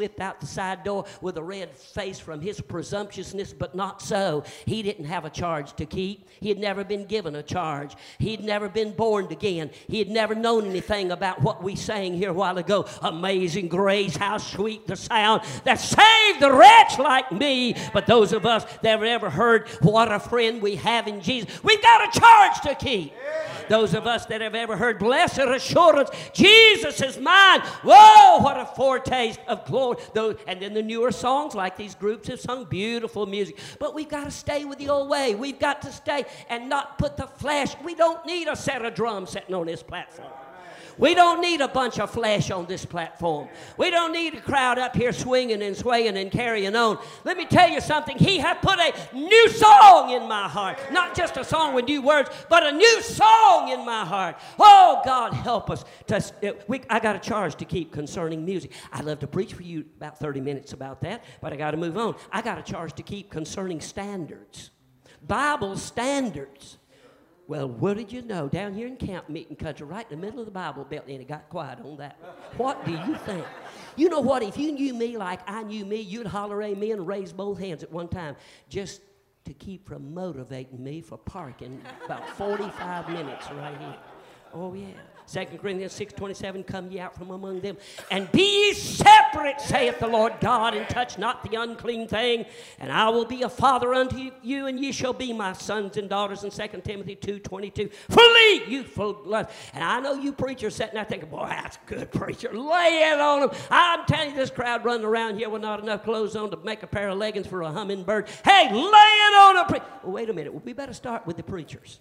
side door with a red face from his presumptuousness, but not so. He didn't have a charge to keep. He had never been given a charge. He had never been born again. He had never known anything about what we sang here a while ago. Amazing grace, how sweet the sound that saved the wretch like me. But those of us that have ever heard what a friend we have in Jesus, we've got a charge to keep. Those of us that have ever heard blessed assurance, Jesus is mine. Whoa, what a foretaste of glory. Those, and then the newer songs like these groups have sung, beautiful music. But we've got to stay with the old way. We've got to stay and not put the flesh. We don't need a set of drums sitting on this platform. We don't need a bunch of flesh on this platform. We don't need a crowd up here swinging and swaying and carrying on. Let me tell you something. He has put a new song in my heart. Not just a song with new words, but a new song in my heart. Oh, God, help us. To, we, I got a charge to keep concerning music. I'd love to preach for you about thirty minutes about that, but I got to move on. I got a charge to keep concerning standards. Bible standards. Well, what did you know? Down here in camp meeting country, right in the middle of the Bible Belt, and it got quiet on that. What do you think? You know what? If you knew me like I knew me, you'd holler amen and raise both hands at one time just to keep from motivating me for parking about forty-five minutes right here. Oh, yeah. Second Corinthians six twenty-seven, come ye out from among them, and be ye separate, saith the Lord God, and touch not the unclean thing, and I will be a father unto you, and ye shall be my sons and daughters. In Second Timothy two twenty-two, flee youthful lust. And I know you preachers sitting there thinking, boy, that's a good preacher. Lay it on them. I'm telling you, this crowd running around here with not enough clothes on to make a pair of leggings for a hummingbird. Hey, lay it on them. Pre- well, wait a minute. We better start with the preachers.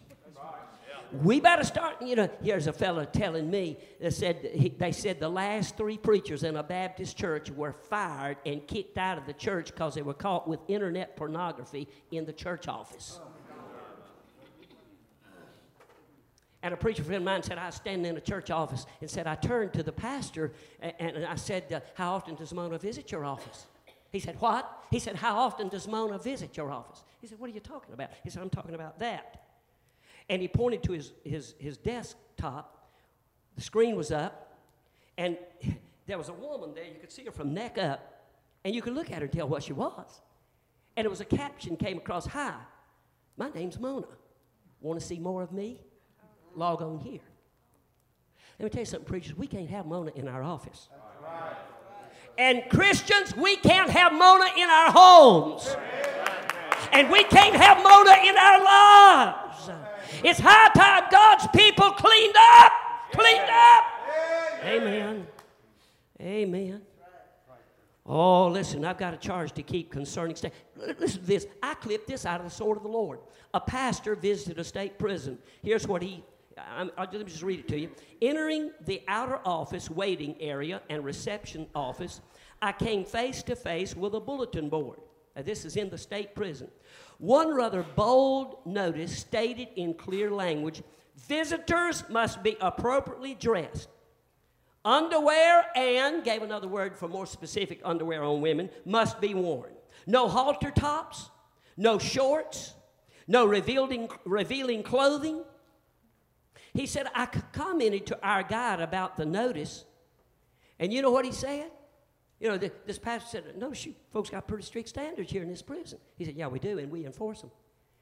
We better start, you know, here's a fellow telling me that said, he, they said the last three preachers in a Baptist church were fired and kicked out of the church because they were caught with internet pornography in the church office. And a preacher friend of mine said, I was standing in a church office and said, I turned to the pastor and, and I said, uh, how often does Mona visit your office? He said, what? He said, how often does Mona visit your office? He said, what are you talking about? He said, I'm talking about that. And he pointed to his, his, his desktop. The screen was up, and there was a woman there. You could see her from neck up, and you could look at her and tell what she was. And it was a caption came across, hi, my name's Mona. Want to see more of me? Log on here. Let me tell you something, preachers. We can't have Mona in our office. And Christians, we can't have Mona in our homes. And we can't have Mona in our lives. It's high time God's people cleaned up. Cleaned up. Amen. Amen. Oh, listen, I've got a charge to keep concerning state. Listen to this. I clipped this out of the sword of the Lord. A pastor visited a state prison. Here's what he, I'm, I'll let me just read it to you. Entering the outer office waiting area and reception office, I came face to face with a bulletin board. Now, this is in the state prison. One rather bold notice stated in clear language, visitors must be appropriately dressed. Underwear and, gave another word for more specific underwear on women, must be worn. No halter tops, no shorts, no revealing, revealing clothing. He said, I commented to our guide about the notice, and you know what he said? You know, the, this pastor said, no, shoot, folks got pretty strict standards here in this prison. He said, yeah, we do, and we enforce them.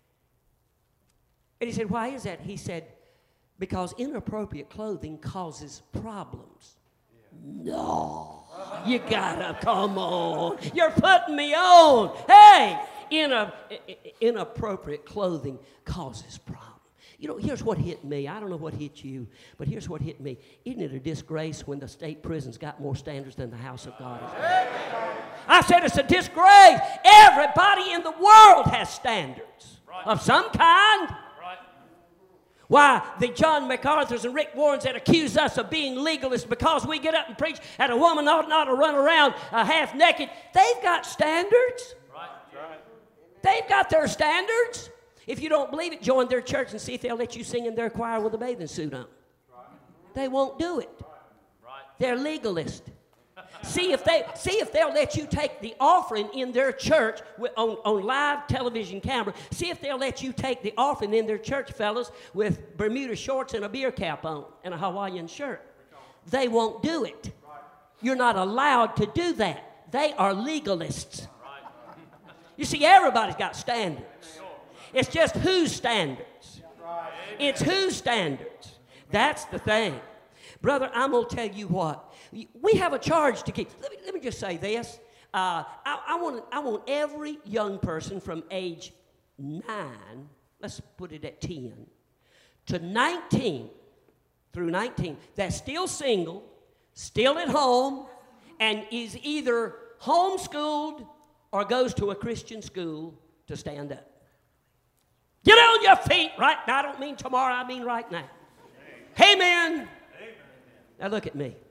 And he said, why is that? He said, because inappropriate clothing causes problems. Yeah. No, you gotta, come on. You're putting me on. Hey, ina, inappropriate clothing causes problems. You know, here's what hit me. I don't know what hit you, but here's what hit me. Isn't it a disgrace when the state prisons got more standards than the house of God? I said it's a disgrace. Everybody in the world has standards right. of some kind. Right. Why, the John MacArthur's and Rick Warrens that accuse us of being legalists because we get up and preach and a woman ought not to run around uh, half naked. They've got standards. Right. Right. They've got their standards. If you don't believe it, join their church and see if they'll let you sing in their choir with a bathing suit on. Right. They won't do it. Right. They're legalist. see if they see if they'll let you take the offering in their church with, on, on live television camera. See if they'll let you take the offering in their church, fellas, with Bermuda shorts and a beer cap on and a Hawaiian shirt. They won't do it. Right. You're not allowed to do that. They are legalists. You see, everybody's got standards. It's just whose standards. It's whose standards. That's the thing. Brother, I'm going to tell you what. We have a charge to keep. Let me, let me just say this. Uh, I, I, want, I want every young person from age nine, let's put it at ten, to nineteen, through nineteen, that's still single, still at home, and is either homeschooled or goes to a Christian school to stand up. Get on your feet right now. I don't mean tomorrow, I mean right now. Amen. Amen. Now look at me.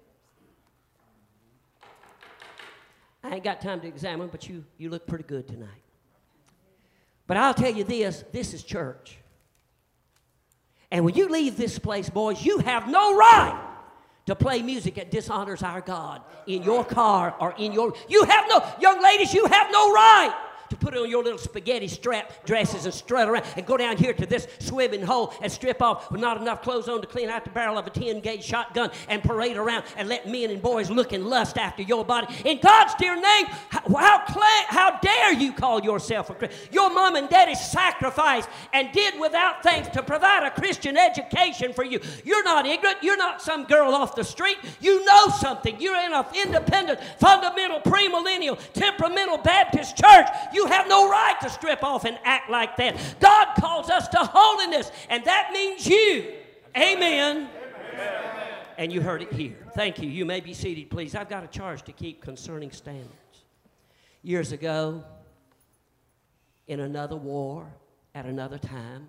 I ain't got time to examine, but you, you look pretty good tonight. But I'll tell you this, this is church. And when you leave this place, boys, you have no right to play music that dishonors our God in your car or in your... You have no... Young ladies, you have no right to put on your little spaghetti strap dresses and strut around and go down here to this swimming hole and strip off with not enough clothes on to clean out the barrel of a ten-gauge shotgun and parade around and let men and boys look and lust after your body. In God's dear name, how, how, how dare you call yourself a Christian? Your mom and daddy sacrificed and did without thanks to provide a Christian education for you. You're not ignorant. You're not some girl off the street. You know something. You're in an independent, fundamental, premillennial, temperamental Baptist church. You have no right to strip off and act like that. God calls us to holiness, and that means you. Amen. Amen. And you heard it here. Thank you. You may be seated, please. I've got a charge to keep concerning standards. Years ago, in another war, at another time,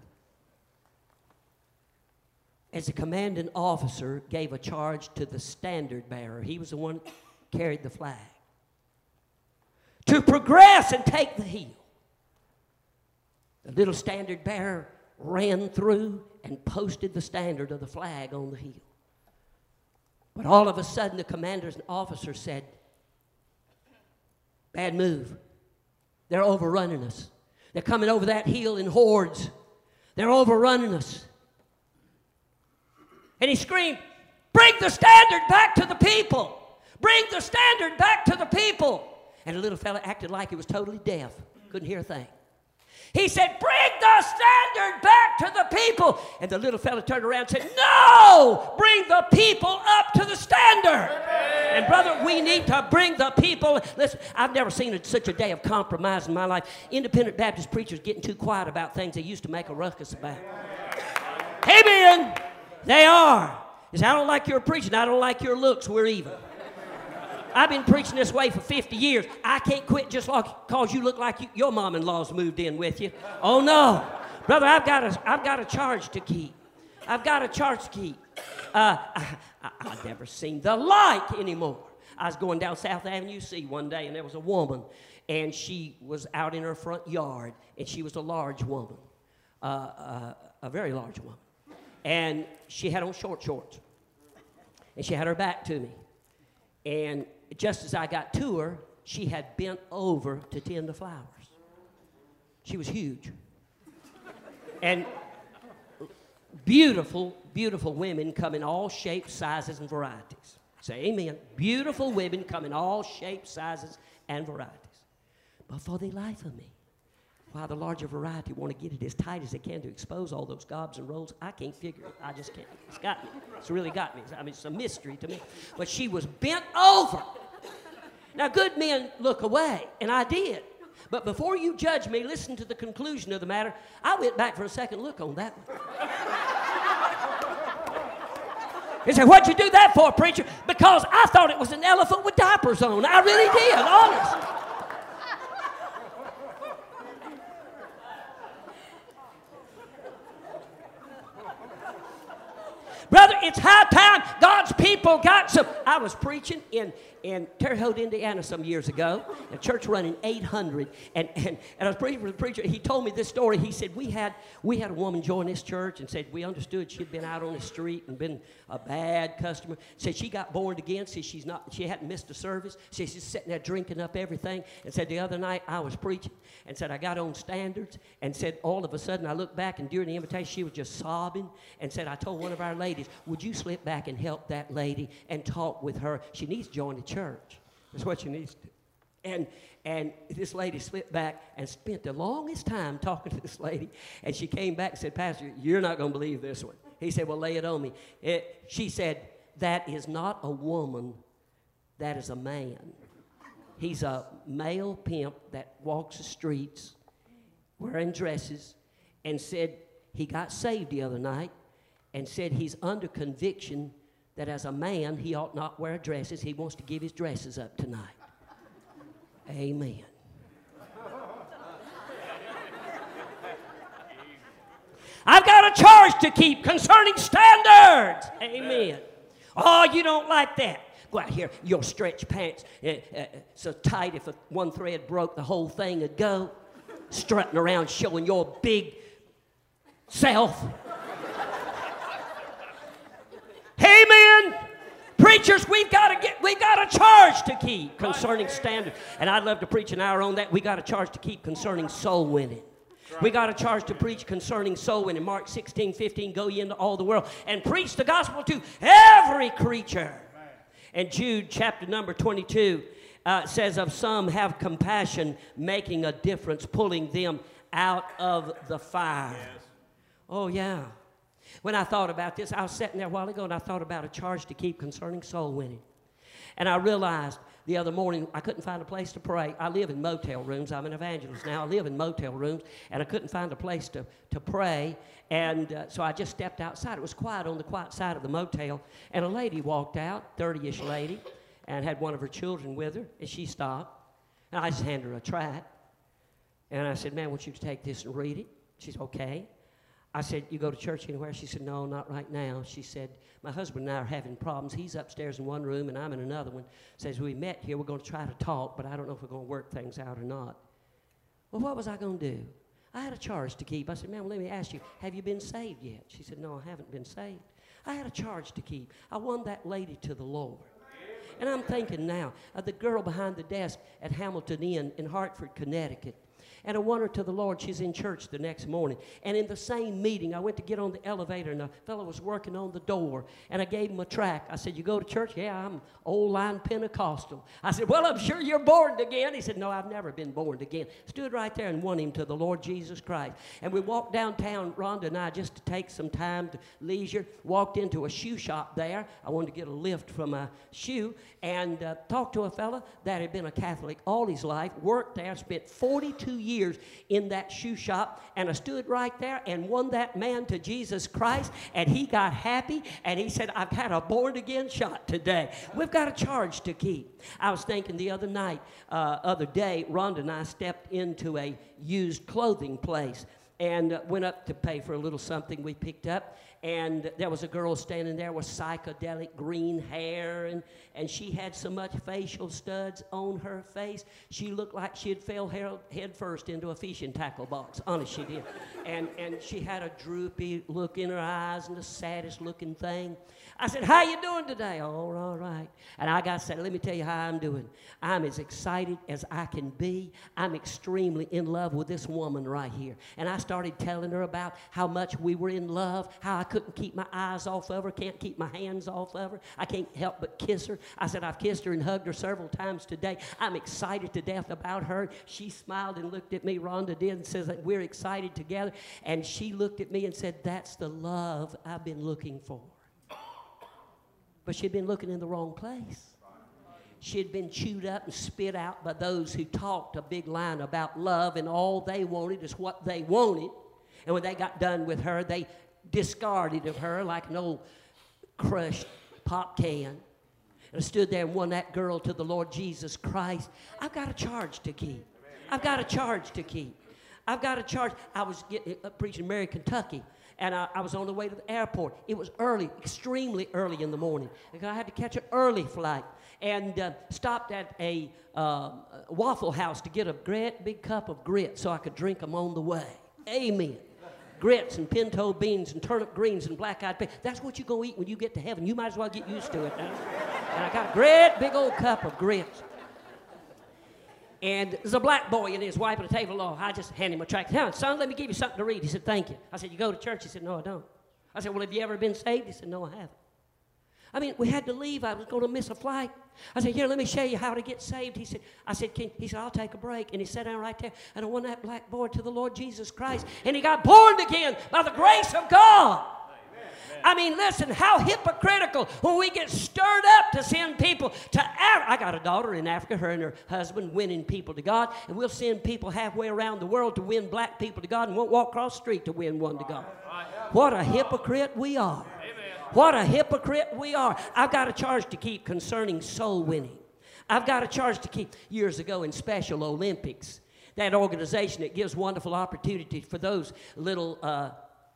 as a commanding officer gave a charge to the standard bearer, he was the one that carried the flag, to progress and take the hill. The little standard bearer ran through and posted the standard of the flag on the hill. But all of a sudden, the commanders and officers said, bad move. They're overrunning us. They're coming over that hill in hordes. They're overrunning us. And he screamed, bring the standard back to the people. Bring the standard back to the people. And the little fella acted like he was totally deaf. Couldn't hear a thing. He said, bring the standard back to the people. And the little fella turned around and said, no, bring the people up to the standard. Amen. And brother, we need to bring the people. Listen, I've never seen such a day of compromise in my life. Independent Baptist preachers getting too quiet about things they used to make a ruckus about. Amen. They are. He said, I don't like your preaching. I don't like your looks. We're even. I've been preaching this way for fifty years. I can't quit just because you look like you, your mom-in-law's moved in with you. Oh, no. Brother, I've got a, I've got a charge to keep. I've got a charge to keep. Uh, I, I, I've never seen the like anymore. I was going down South Avenue C one day, and there was a woman, and she was out in her front yard, and she was a large woman, uh, uh, a very large woman. And she had on short shorts, and she had her back to me. And just as I got to her, she had bent over to tend the flowers. She was huge. And beautiful, beautiful women come in all shapes, sizes, and varieties. Say amen. Beautiful women come in all shapes, sizes, and varieties. But for the life of me, why the larger variety want to get it as tight as they can to expose all those gobs and rolls, I can't figure it. I just can't. It's got me. It's really got me. I mean, it's a mystery to me. But she was bent over. Now, good men look away, and I did. But before you judge me, listen to the conclusion of the matter. I went back for a second look on that one. He said, what'd you do that for, preacher? Because I thought it was an elephant with diapers on. I really did, honest. Brother, it's high time God's people got some. I was preaching in, in Terre Haute, Indiana some years ago, a church running eight hundred, and, and, and I was preaching for the preacher. He told me this story. He said, we had, we had a woman join this church and said, we understood she'd been out on the street and been a bad customer. Said she got born again. Said she's not, she hadn't missed a service. Said she's sitting there drinking up everything. And said the other night I was preaching and said I got on standards and said all of a sudden I looked back and during the invitation she was just sobbing and said I told one of our ladies, would you slip back and help that lady and talk with her? She needs to join the church. That's what she needs to do. And, and this lady slipped back and spent the longest time talking to this lady. And she came back and said, Pastor, you're not going to believe this one. He said, well, lay it on me. It, she said, that is not a woman, that is a man. He's a male pimp that walks the streets wearing dresses, and said he got saved the other night, and said he's under conviction that as a man he ought not wear dresses. He wants to give his dresses up tonight. Amen. I've got a charge to keep concerning standards. Amen. Oh, you don't like that. Go out here, your stretch pants uh, uh, so tight if a, one thread broke, the whole thing would go. Strutting around showing your big self. Amen. Preachers, we've got to get, we've got a charge to keep concerning standards. And I'd love to preach an hour on that. We got a charge to keep concerning soul winning. We got a charge to preach concerning soul winning. Mark sixteen, fifteen, go ye into all the world and preach the gospel to every creature. And Jude chapter number twenty-two uh, says, of some have compassion, making a difference, pulling them out of the fire. Yes. Oh, yeah. When I thought about this, I was sitting there a while ago and I thought about a charge to keep concerning soul winning. And I realized the other morning I couldn't find a place to pray. I live in motel rooms. I'm an evangelist now. I live in motel rooms, and I couldn't find a place to, to pray. And uh, so I just stepped outside. It was quiet on the quiet side of the motel, and a lady walked out, thirty-ish lady, and had one of her children with her, and she stopped. And I just handed her a tract. And I said, ma'am, I want you to take this and read it. She said, okay. I said, you go to church anywhere? She said, no, not right now. She said, my husband and I are having problems. He's upstairs in one room, and I'm in another one. Says, we met here. We're going to try to talk, but I don't know if we're going to work things out or not. Well, what was I going to do? I had a charge to keep. I said, ma'am, let me ask you, have you been saved yet? She said, no, I haven't been saved. I had a charge to keep. I won that lady to the Lord. And I'm thinking now of the girl behind the desk at Hamilton Inn in Hartford, Connecticut. And I won her to the Lord. She's in church the next morning. And in the same meeting, I went to get on the elevator, and a fellow was working on the door. And I gave him a tract. I said, you go to church? Yeah, I'm old line Pentecostal. I said, well, I'm sure you're born again. He said, no, I've never been born again. Stood right there and won him to the Lord Jesus Christ. And we walked downtown, Rhonda and I, just to take some time to leisure. Walked into a shoe shop there. I wanted to get a lift from a shoe. And uh, talked to a fella that had been a Catholic all his life. Worked there, spent forty-two years years in that shoe shop, and I stood right there and won that man to Jesus Christ, and he got happy, and he said, I've had a born-again shot today. We've got a charge to keep. I was thinking the other night, uh, other day, Rhonda and I stepped into a used clothing place and uh, went up to pay for a little something we picked up. And there was a girl standing there with psychedelic green hair, and, and she had so much facial studs on her face. She looked like she had fell head first into a fishing tackle box. Honest, she did. And, and she had a droopy look in her eyes and the saddest looking thing. I said, how you doing today? Oh, all right. And I got to say, let me tell you how I'm doing. I'm as excited as I can be. I'm extremely in love with this woman right here. And I started telling her about how much we were in love, how I couldn't keep my eyes off of her, can't keep my hands off of her. I can't help but kiss her. I said, I've kissed her and hugged her several times today. I'm excited to death about her. She smiled and looked at me, Rhonda did, and says that we're excited together. And she looked at me and said, that's the love I've been looking for. But she'd been looking in the wrong place. She had been chewed up and spit out by those who talked a big line about love, and all they wanted is what they wanted. And when they got done with her, they discarded of her like an old crushed pop can. And I stood there and won that girl to the Lord Jesus Christ. I've got a charge to keep. I've got a charge to keep. I've got a charge. I was getting, uh, preaching in Mary, Kentucky. And I, I was on the way to the airport. It was early, extremely early in the morning. I had to catch an early flight. And uh, stopped at a uh, Waffle House to get a great big cup of grits so I could drink them on the way. Amen. Grits and pinto beans and turnip greens and black-eyed peas. That's what you're going to eat when you get to heaven. You might as well get used to it now. And I got a great big old cup of grits. And there's a black boy and his wife at the table. Oh, I just handed him a tract. Now, son, let me give you something to read. He said, thank you. I said, you go to church? He said, no, I don't. I said, well, have you ever been saved? He said, no, I haven't. I mean, we had to leave. I was going to miss a flight. I said, here, let me show you how to get saved. He said, I said, Can, he said, I'll take a break. And he sat down right there, and I won that black boy to the Lord Jesus Christ. And he got born again by the grace of God. I mean, listen, how hypocritical when we get stirred up to send people to Africa. I got a daughter in Africa, her and her husband winning people to God, and we'll send people halfway around the world to win black people to God and won't walk across the street to win one to God. What a hypocrite we are. What a hypocrite we are. I've got a charge to keep concerning soul winning. I've got a charge to keep. Years ago in Special Olympics, that organization that gives wonderful opportunity for those little uh,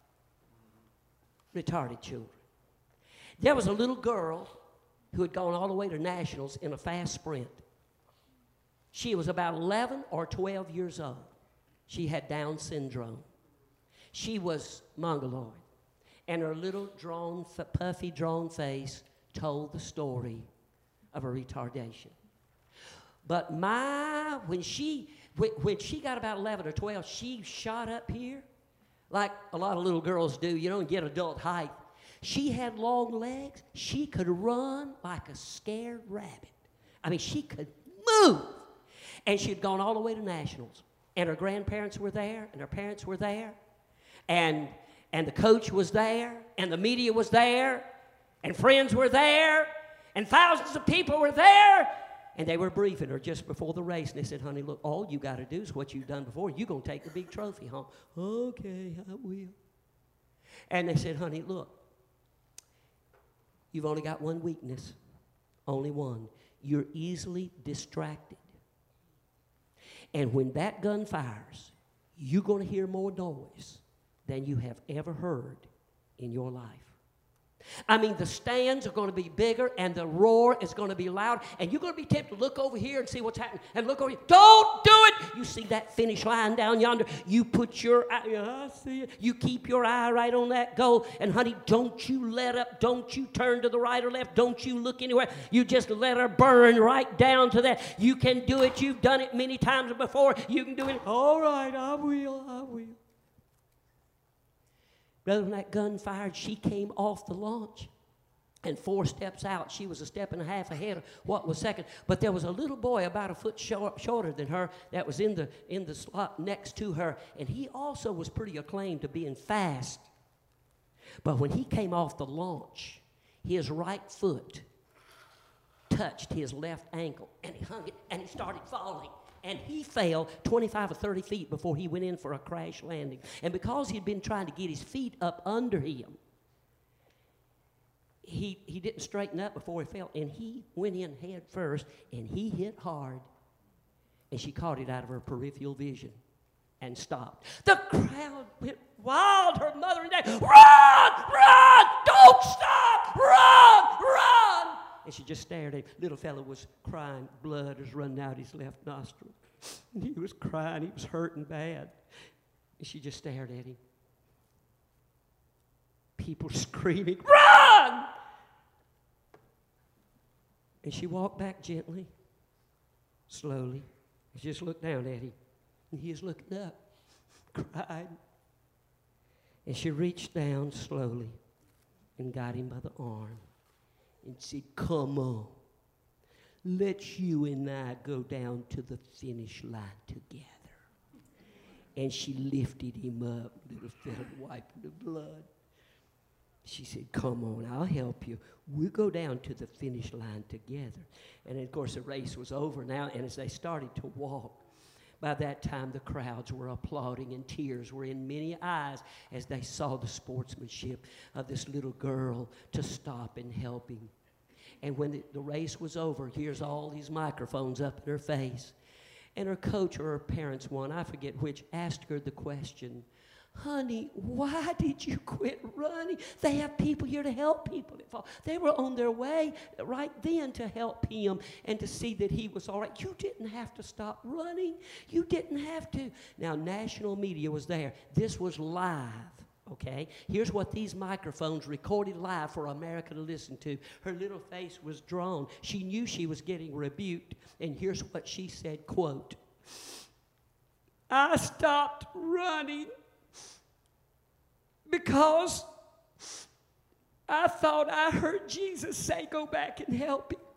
retarded children. There was a little girl who had gone all the way to nationals in a fast sprint. She was about eleven or twelve years old. She had Down syndrome. She was mongoloid. And her little drawn, puffy, drawn face told the story of her retardation. But my, when she, when she got about eleven or twelve, she shot up here like a lot of little girls do, you know, and get adult height. She had long legs. She could run like a scared rabbit. I mean, she could move. And she had gone all the way to nationals. And her grandparents were there, and her parents were there. And, and the coach was there, and the media was there, and friends were there, and thousands of people were there. And they were briefing her just before the race. And they said, honey, look, all you got to do is what you've done before. You're going to take the big trophy home. Okay, I will. And they said, honey, look, you've only got one weakness. Only one. You're easily distracted. And when that gun fires, you're going to hear more noise than you have ever heard in your life. I mean, the stands are going to be bigger, and the roar is going to be loud, and you're going to be tempted to look over here and see what's happening, and look over here. Don't do it! You see that finish line down yonder? You put your eye, yeah, I see it. You keep your eye right on that goal, and honey, don't you let up. Don't you turn to the right or left. Don't you look anywhere. You just let her burn right down to that. You can do it. You've done it many times before. You can do it. All right, I will, I will. Brother, when that gun fired, she came off the launch. And four steps out, she was a step and a half ahead of what was second. But there was a little boy about a foot short, shorter than her that was in the, in the slot next to her. And he also was pretty acclaimed to being fast. But when he came off the launch, his right foot touched his left ankle. And he hung it, and he started falling. And he fell twenty-five or thirty feet before he went in for a crash landing. And because he'd been trying to get his feet up under him, he, he didn't straighten up before he fell. And he went in head first, and he hit hard. And she caught it out of her peripheral vision and stopped. The crowd went wild. Her mother and dad, run, run, don't stop, run, run. And she just stared at him. Little fellow was crying. Blood was running out his left nostril. And he was crying. He was hurting bad. And she just stared at him. People screaming, run! And she walked back gently, slowly. She just looked down at him. And he was looking up, crying. And she reached down slowly and got him by the arm. And said, come on, let's you and I go down to the finish line together. And she lifted him up, little fellow wiping the blood. She said, come on, I'll help you. We'll go down to the finish line together. And of course, the race was over now, and as they started to walk, by that time, the crowds were applauding, and tears were in many eyes as they saw the sportsmanship of this little girl to stop and help him. And when the, the race was over, here's all these microphones up in her face. And her coach or her parents, one, I forget which, asked her the question, honey, why did you quit running? They have people here to help people that fall. They were on their way right then to help him and to see that he was all right. You didn't have to stop running. You didn't have to. Now, national media was there. This was live, okay? Here's what these microphones recorded live for America to listen to. Her little face was drawn. She knew she was getting rebuked. And here's what she said, quote, I stopped running because I thought I heard Jesus say, go back and help him.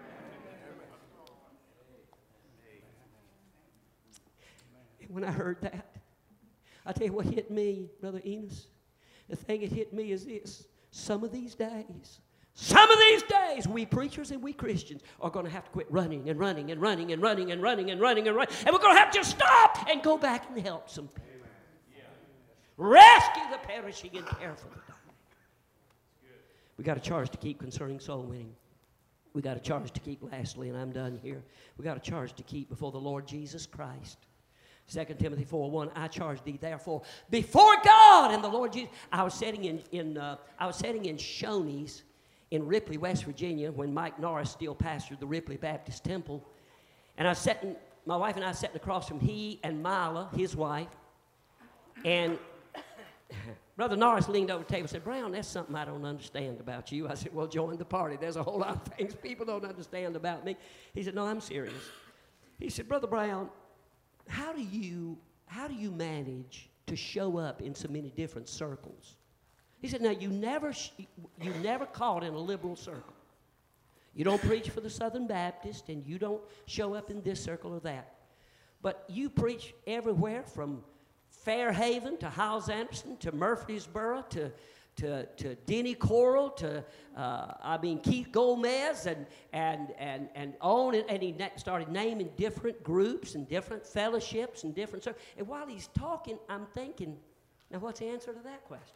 And when I heard that, I tell you what hit me, Brother Enos. The thing that hit me is this. Some of these days, some of these days, we preachers and we Christians are going to have to quit running and running and running and running and running and running and running. And we're going to have to stop and go back and help some people. Rescue the perishing and care for the dying. We got a charge to keep concerning soul winning. We got a charge to keep lastly, and I'm done here. We got a charge to keep before the Lord Jesus Christ. Second Timothy four one, I charge thee therefore before God and the Lord Jesus. I was sitting in, in uh, I was sitting in Shoney's in Ripley, West Virginia, when Mike Norris still pastored the Ripley Baptist Temple. And I was sitting, my wife and I sitting across from he and Mila, his wife. And Brother Norris leaned over the table and said, Brown, that's something I don't understand about you. I said, well, join the party. There's a whole lot of things people don't understand about me. He said, no, I'm serious. He said, Brother Brown, how do you, how do you manage to show up in so many different circles? He said, now, you never, you never caught in a liberal circle. You don't preach for the Southern Baptist, and you don't show up in this circle or that. But you preach everywhere from Fairhaven to Hiles Anderson to Murfreesboro to, to, to Denny Coral to, uh, I mean, Keith Gomez and, and, and, and on. And, and he na- started naming different groups and different fellowships and different circles. And while he's talking, I'm thinking, now what's the answer to that question?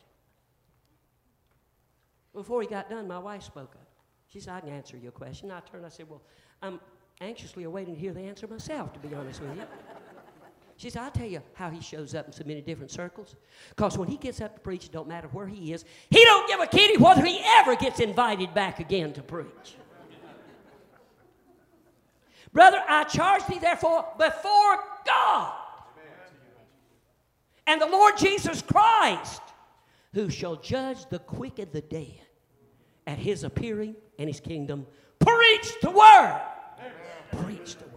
Before he got done, my wife spoke up. She said, I can answer your question. I turned, I said, well, I'm anxiously awaiting to hear the answer myself, to be honest with you. She said, I'll tell you how he shows up in so many different circles. Because when he gets up to preach, it don't matter where he is, he don't give a kitty whether he ever gets invited back again to preach. Brother, I charge thee therefore before God and the Lord Jesus Christ, who shall judge the quick and the dead at his appearing and his kingdom. Preach the word. Preach the word.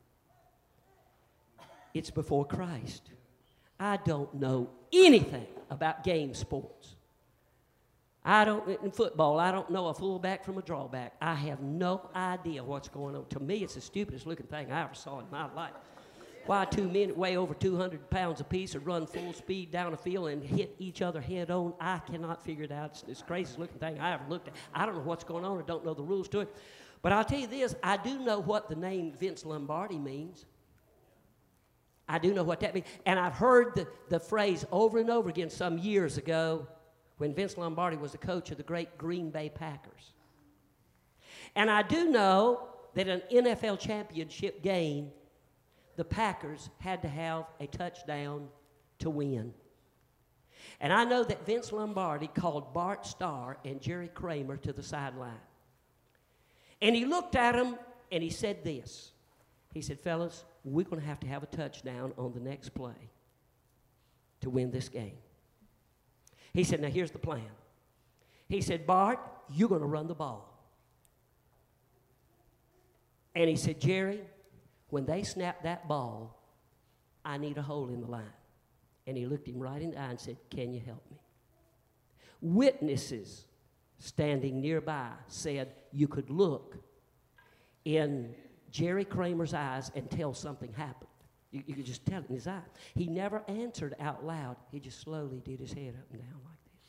It's before Christ. I don't know anything about game sports. I don't, in football, I don't know a fullback from a drawback. I have no idea what's going on. To me, it's the stupidest looking thing I ever saw in my life. Why two men weigh over two hundred pounds apiece and run full speed down a field and hit each other head on? I cannot figure it out. It's, it's the craziest looking thing I ever looked at. I don't know what's going on. I don't know the rules to it. But I'll tell you this, I do know what the name Vince Lombardi means. I do know what that means. And I've heard the, the phrase over and over again some years ago when Vince Lombardi was the coach of the great Green Bay Packers. And I do know that an N F L championship game, the Packers had to have a touchdown to win. And I know that Vince Lombardi called Bart Starr and Jerry Kramer to the sideline. And he looked at them and he said this. He said, fellas, we're going to have to have a touchdown on the next play to win this game. He said, now here's the plan. He said, Bart, you're going to run the ball. And he said, Jerry, when they snap that ball, I need a hole in the line. And he looked him right in the eye and said, can you help me? Witnesses standing nearby said you could look in Jerry Kramer's eyes and tell something happened. You, you could just tell it in his eye. He never answered out loud. He just slowly did his head up and down like this.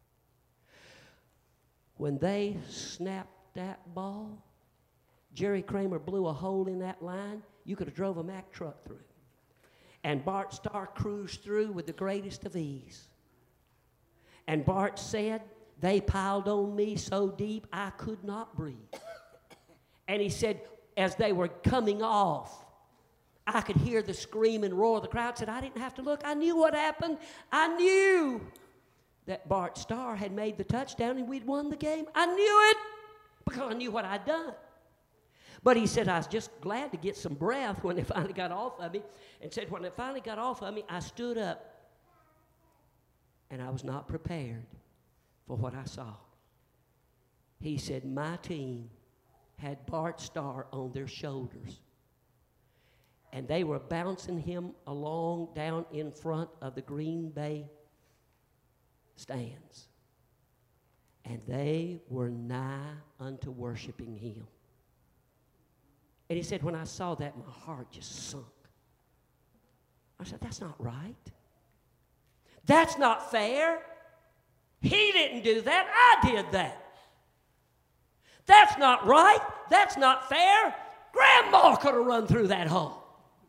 When they snapped that ball, Jerry Kramer blew a hole in that line. You could have drove a Mack truck through. And Bart Starr cruised through with the greatest of ease. And Bart said, they piled on me so deep I could not breathe. And he said, as they were coming off, I could hear the scream and roar of the crowd. Said, I didn't have to look. I knew what happened. I knew that Bart Starr had made the touchdown and we'd won the game. I knew it because I knew what I'd done. But he said, I was just glad to get some breath when it finally got off of me. And said, when it finally got off of me, I stood up and I was not prepared for what I saw. He said, my team had Bart Starr on their shoulders. And they were bouncing him along down in front of the Green Bay stands. And they were nigh unto worshiping him. And he said, when I saw that, my heart just sunk. I said, that's not right. That's not fair. He didn't do that. I did that. That's not right. That's not fair. Grandma could have run through that hole.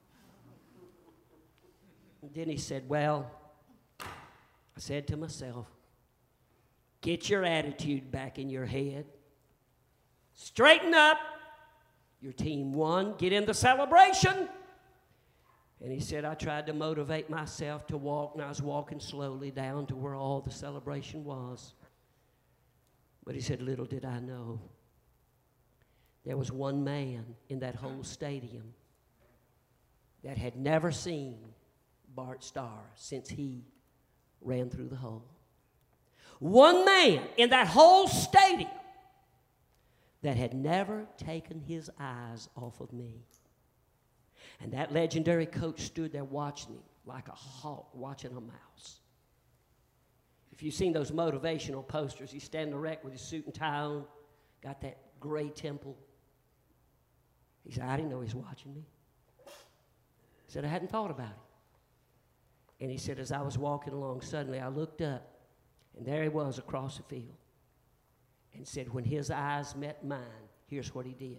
And then he said, well, I said to myself, get your attitude back in your head. Straighten up. Your team won. Get in the celebration. And he said, I tried to motivate myself to walk, and I was walking slowly down to where all the celebration was. But he said, little did I know, there was one man in that whole stadium that had never seen Bart Starr since he ran through the hole. One man in that whole stadium that had never taken his eyes off of me. And that legendary coach stood there watching him like a hawk watching a mouse. If you've seen those motivational posters, he's standing erect with his suit and tie on, got that gray temple. He said, I didn't know he was watching me. He said, I hadn't thought about it. And he said, as I was walking along, suddenly I looked up, and there he was across the field. And said, when his eyes met mine, here's what he did.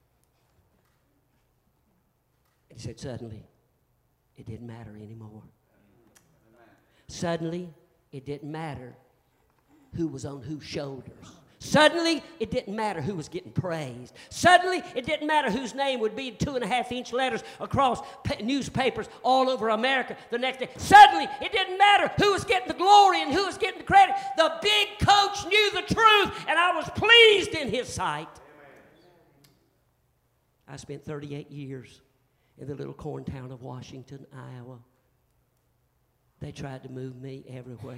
He said, suddenly, it didn't matter anymore. Suddenly, it didn't matter who was on whose shoulders. Suddenly, it didn't matter who was getting praised. Suddenly, it didn't matter whose name would be two and a half inch letters across newspapers all over America the next day. Suddenly, it didn't matter who was getting the glory and who was getting the credit. The big coach knew the truth, and I was pleased in his sight. I spent thirty-eight years in the little corn town of Washington, Iowa. They tried to move me everywhere.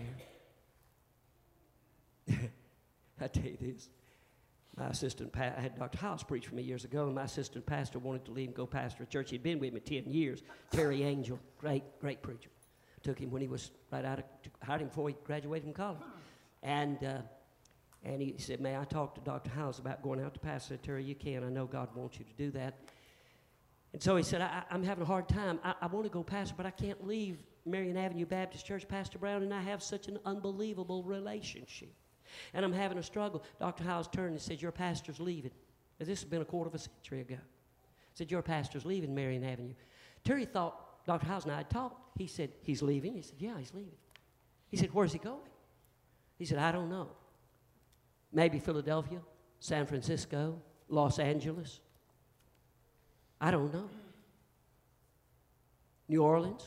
I tell you this, my assistant pastor, I had Doctor House preach for me years ago, and my assistant pastor wanted to leave and go pastor a church. He'd been with me ten years, Terry Angel, great, great preacher. Took him when he was right out of, hired him before he graduated from college. And uh, and he said, may I talk to Doctor House about going out to pastor? I said, Terry, you can. I know God wants you to do that. And so he said, I, I'm having a hard time. I, I want to go pastor, but I can't leave Marion Avenue Baptist Church. Pastor Brown and I have such an unbelievable relationship. And I'm having a struggle. Doctor Howes turned and said, your pastor's leaving. This has been a quarter of a century ago. Said, your pastor's leaving Marion Avenue. Terry thought Doctor Howes and I had talked. He said, he's leaving? He said, yeah, he's leaving. He said, where's he going? He said, I don't know. Maybe Philadelphia, San Francisco, Los Angeles. I don't know. New Orleans.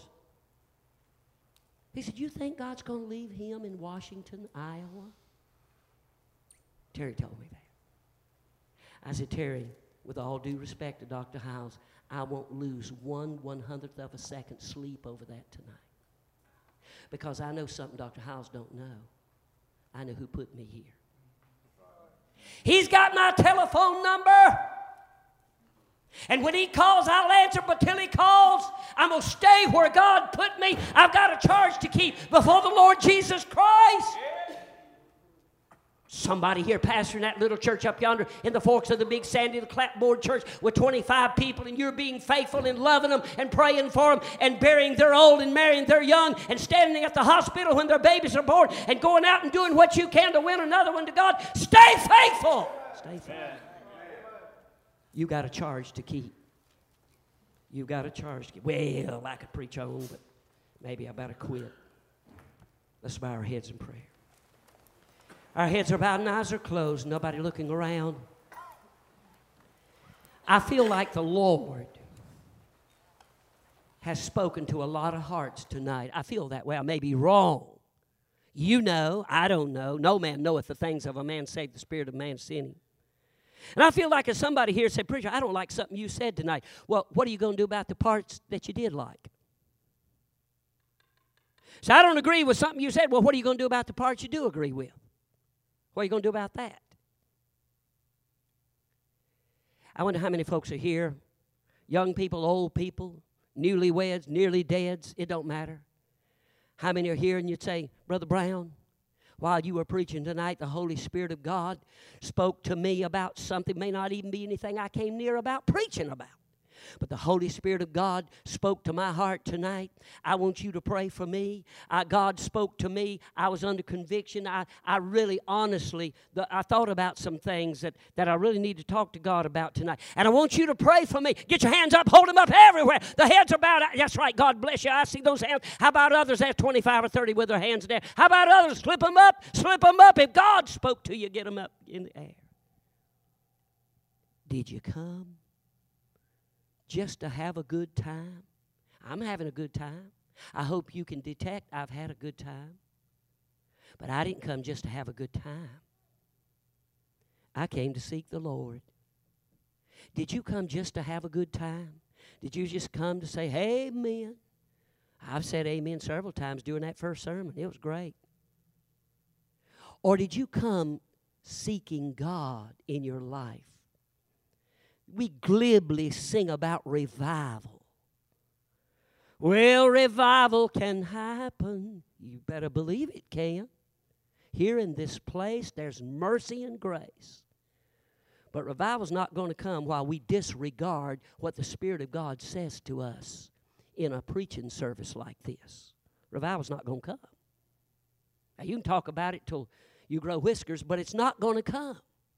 He said, you think God's going to leave him in Washington, Iowa? Terry told me that. I said, Terry, with all due respect to Doctor Howes, I won't lose one one-hundredth of a second sleep over that tonight. Because I know something Doctor Howes don't know. I know who put me here. He's got my telephone number. And when he calls, I'll answer, but till he calls, I'm going to stay where God put me. I've got a charge to keep before the Lord Jesus Christ. Yeah. Somebody here pastoring that little church up yonder in the Forks of the Big Sandy, the clapboard church with twenty-five people, and you're being faithful and loving them and praying for them and burying their old and marrying their young and standing at the hospital when their babies are born and going out and doing what you can to win another one to God. Stay faithful. Stay faithful. You got a charge to keep. You got a charge to keep. Well, I could preach on, but maybe I better quit. Let's bow our heads in prayer. Our heads are bowed and eyes are closed, nobody looking around. I feel like the Lord has spoken to a lot of hearts tonight. I feel that way. I may be wrong. You know, I don't know. No man knoweth the things of a man save the spirit of man sin him. And I feel like if somebody here said, preacher, I don't like something you said tonight. Well, what are you going to do about the parts that you did like? So I don't agree with something you said. Well, what are you going to do about the parts you do agree with? What are you going to do about that? I wonder how many folks are here. Young people, old people, newlyweds, nearly deads. It don't matter. How many are here and you'd say, Brother Brown, While you were preaching tonight, the Holy Spirit of God spoke to me about something, may not even be anything I came near about preaching about. But the Holy Spirit of God spoke to my heart tonight. I want you to pray for me. Uh, God spoke to me. I was under conviction. I, I really, honestly, the, I thought about some things that, that I really need to talk to God about tonight. And I want you to pray for me. Get your hands up. Hold them up everywhere. The heads are bowed. That's right. God bless you. I see those hands. How about others? They have twenty-five or thirty with their hands down. How about others? Slip them up. Slip them up. If God spoke to you, get them up in the air. Did you come just to have a good time? I'm having a good time. I hope you can detect I've had a good time. But I didn't come just to have a good time. I came to seek the Lord. Did you come just to have a good time? Did you just come to say, amen? I've said amen several times during that first sermon. It was great. Or did you come seeking God in your life? We glibly sing about revival. Well, revival can happen. You better believe it can. Here in this place, there's mercy and grace. But revival's not going to come while we disregard what the Spirit of God says to us in a preaching service like this. Revival's not going to come. Now, you can talk about it till you grow whiskers, but it's not going to come.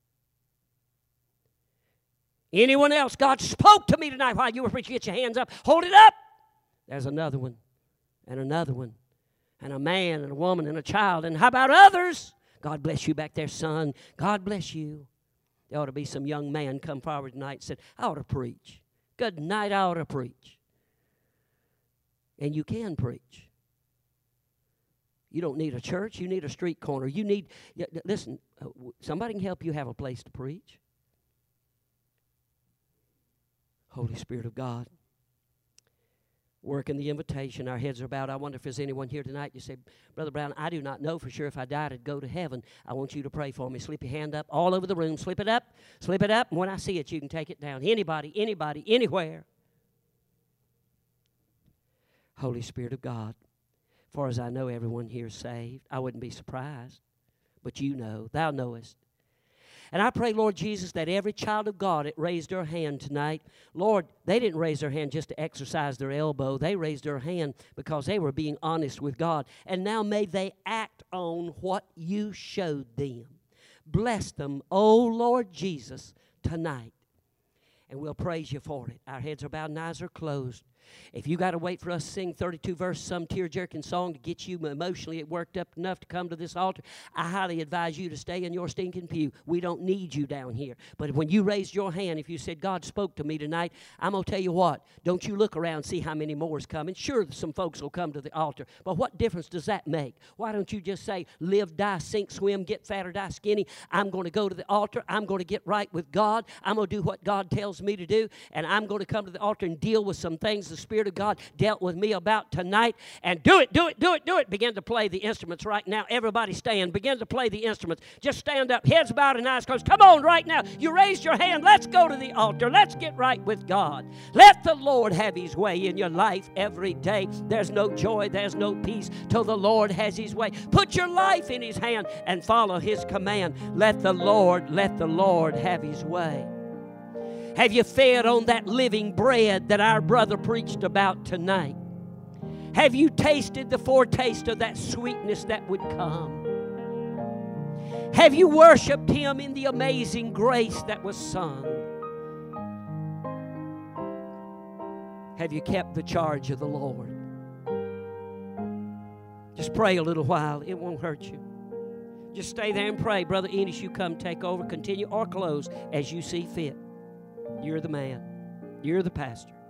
Anyone else? God spoke to me tonight while you were preaching. Get your hands up. Hold it up. There's another one, and another one, and a man, and a woman, and a child. And how about others? God bless you back there, son. God bless you. There ought to be some young man come forward tonight and said, I ought to preach. Good night, I ought to preach. And you can preach. You don't need a church. You need a street corner. You need, listen, somebody can help you have a place to preach. Holy Spirit of God, work in the invitation. Our heads are bowed. I wonder if there's anyone here tonight. You say, Brother Brown, I do not know for sure if I died I'd go to heaven. I want you to pray for me. Slip your hand up all over the room. Slip it up. Slip it up. And when I see it, you can take it down. Anybody, anybody, anywhere. Holy Spirit of God, far as I know, everyone here is saved. I wouldn't be surprised. But you know, thou knowest. And I pray, Lord Jesus, that every child of God that raised their hand tonight, Lord, they didn't raise their hand just to exercise their elbow. They raised their hand because they were being honest with God. And now may they act on what you showed them. Bless them, oh Lord Jesus, tonight. And we'll praise you for it. Our heads are bowed and eyes are closed. If you got to wait for us to sing thirty-two verse, some tear-jerking song to get you emotionally worked up enough to come to this altar, I highly advise you to stay in your stinking pew. We don't need you down here. But when you raised your hand, if you said, God spoke to me tonight, I'm going to tell you what, don't you look around and see how many more is coming. Sure, some folks will come to the altar, but what difference does that make? Why don't you just say, live, die, sink, swim, get fat or die skinny? I'm going to go to the altar. I'm going to get right with God. I'm going to do what God tells me to do, and I'm going to come to the altar and deal with some things the Spirit of God dealt with me about tonight. And do it, do it, do it, do it. Begin to play the instruments right now. Everybody stand. Begin to play the instruments. Just stand up, heads bowed and eyes closed. Come on right now. You raised your hand. Let's go to the altar. Let's get right with God. Let the Lord have His way in your life every day. There's no joy, there's no peace till the Lord has His way. Put your life in His hand and follow His command. Let the Lord, let the Lord have His way. Have you fed on that living bread that our brother preached about tonight? Have you tasted the foretaste of that sweetness that would come? Have you worshiped Him in the amazing grace that was sung? Have you kept the charge of the Lord? Just pray a little while. It won't hurt you. Just stay there and pray. Brother Enos, you come take over, continue, or close as you see fit. You're the man. You're the pastor.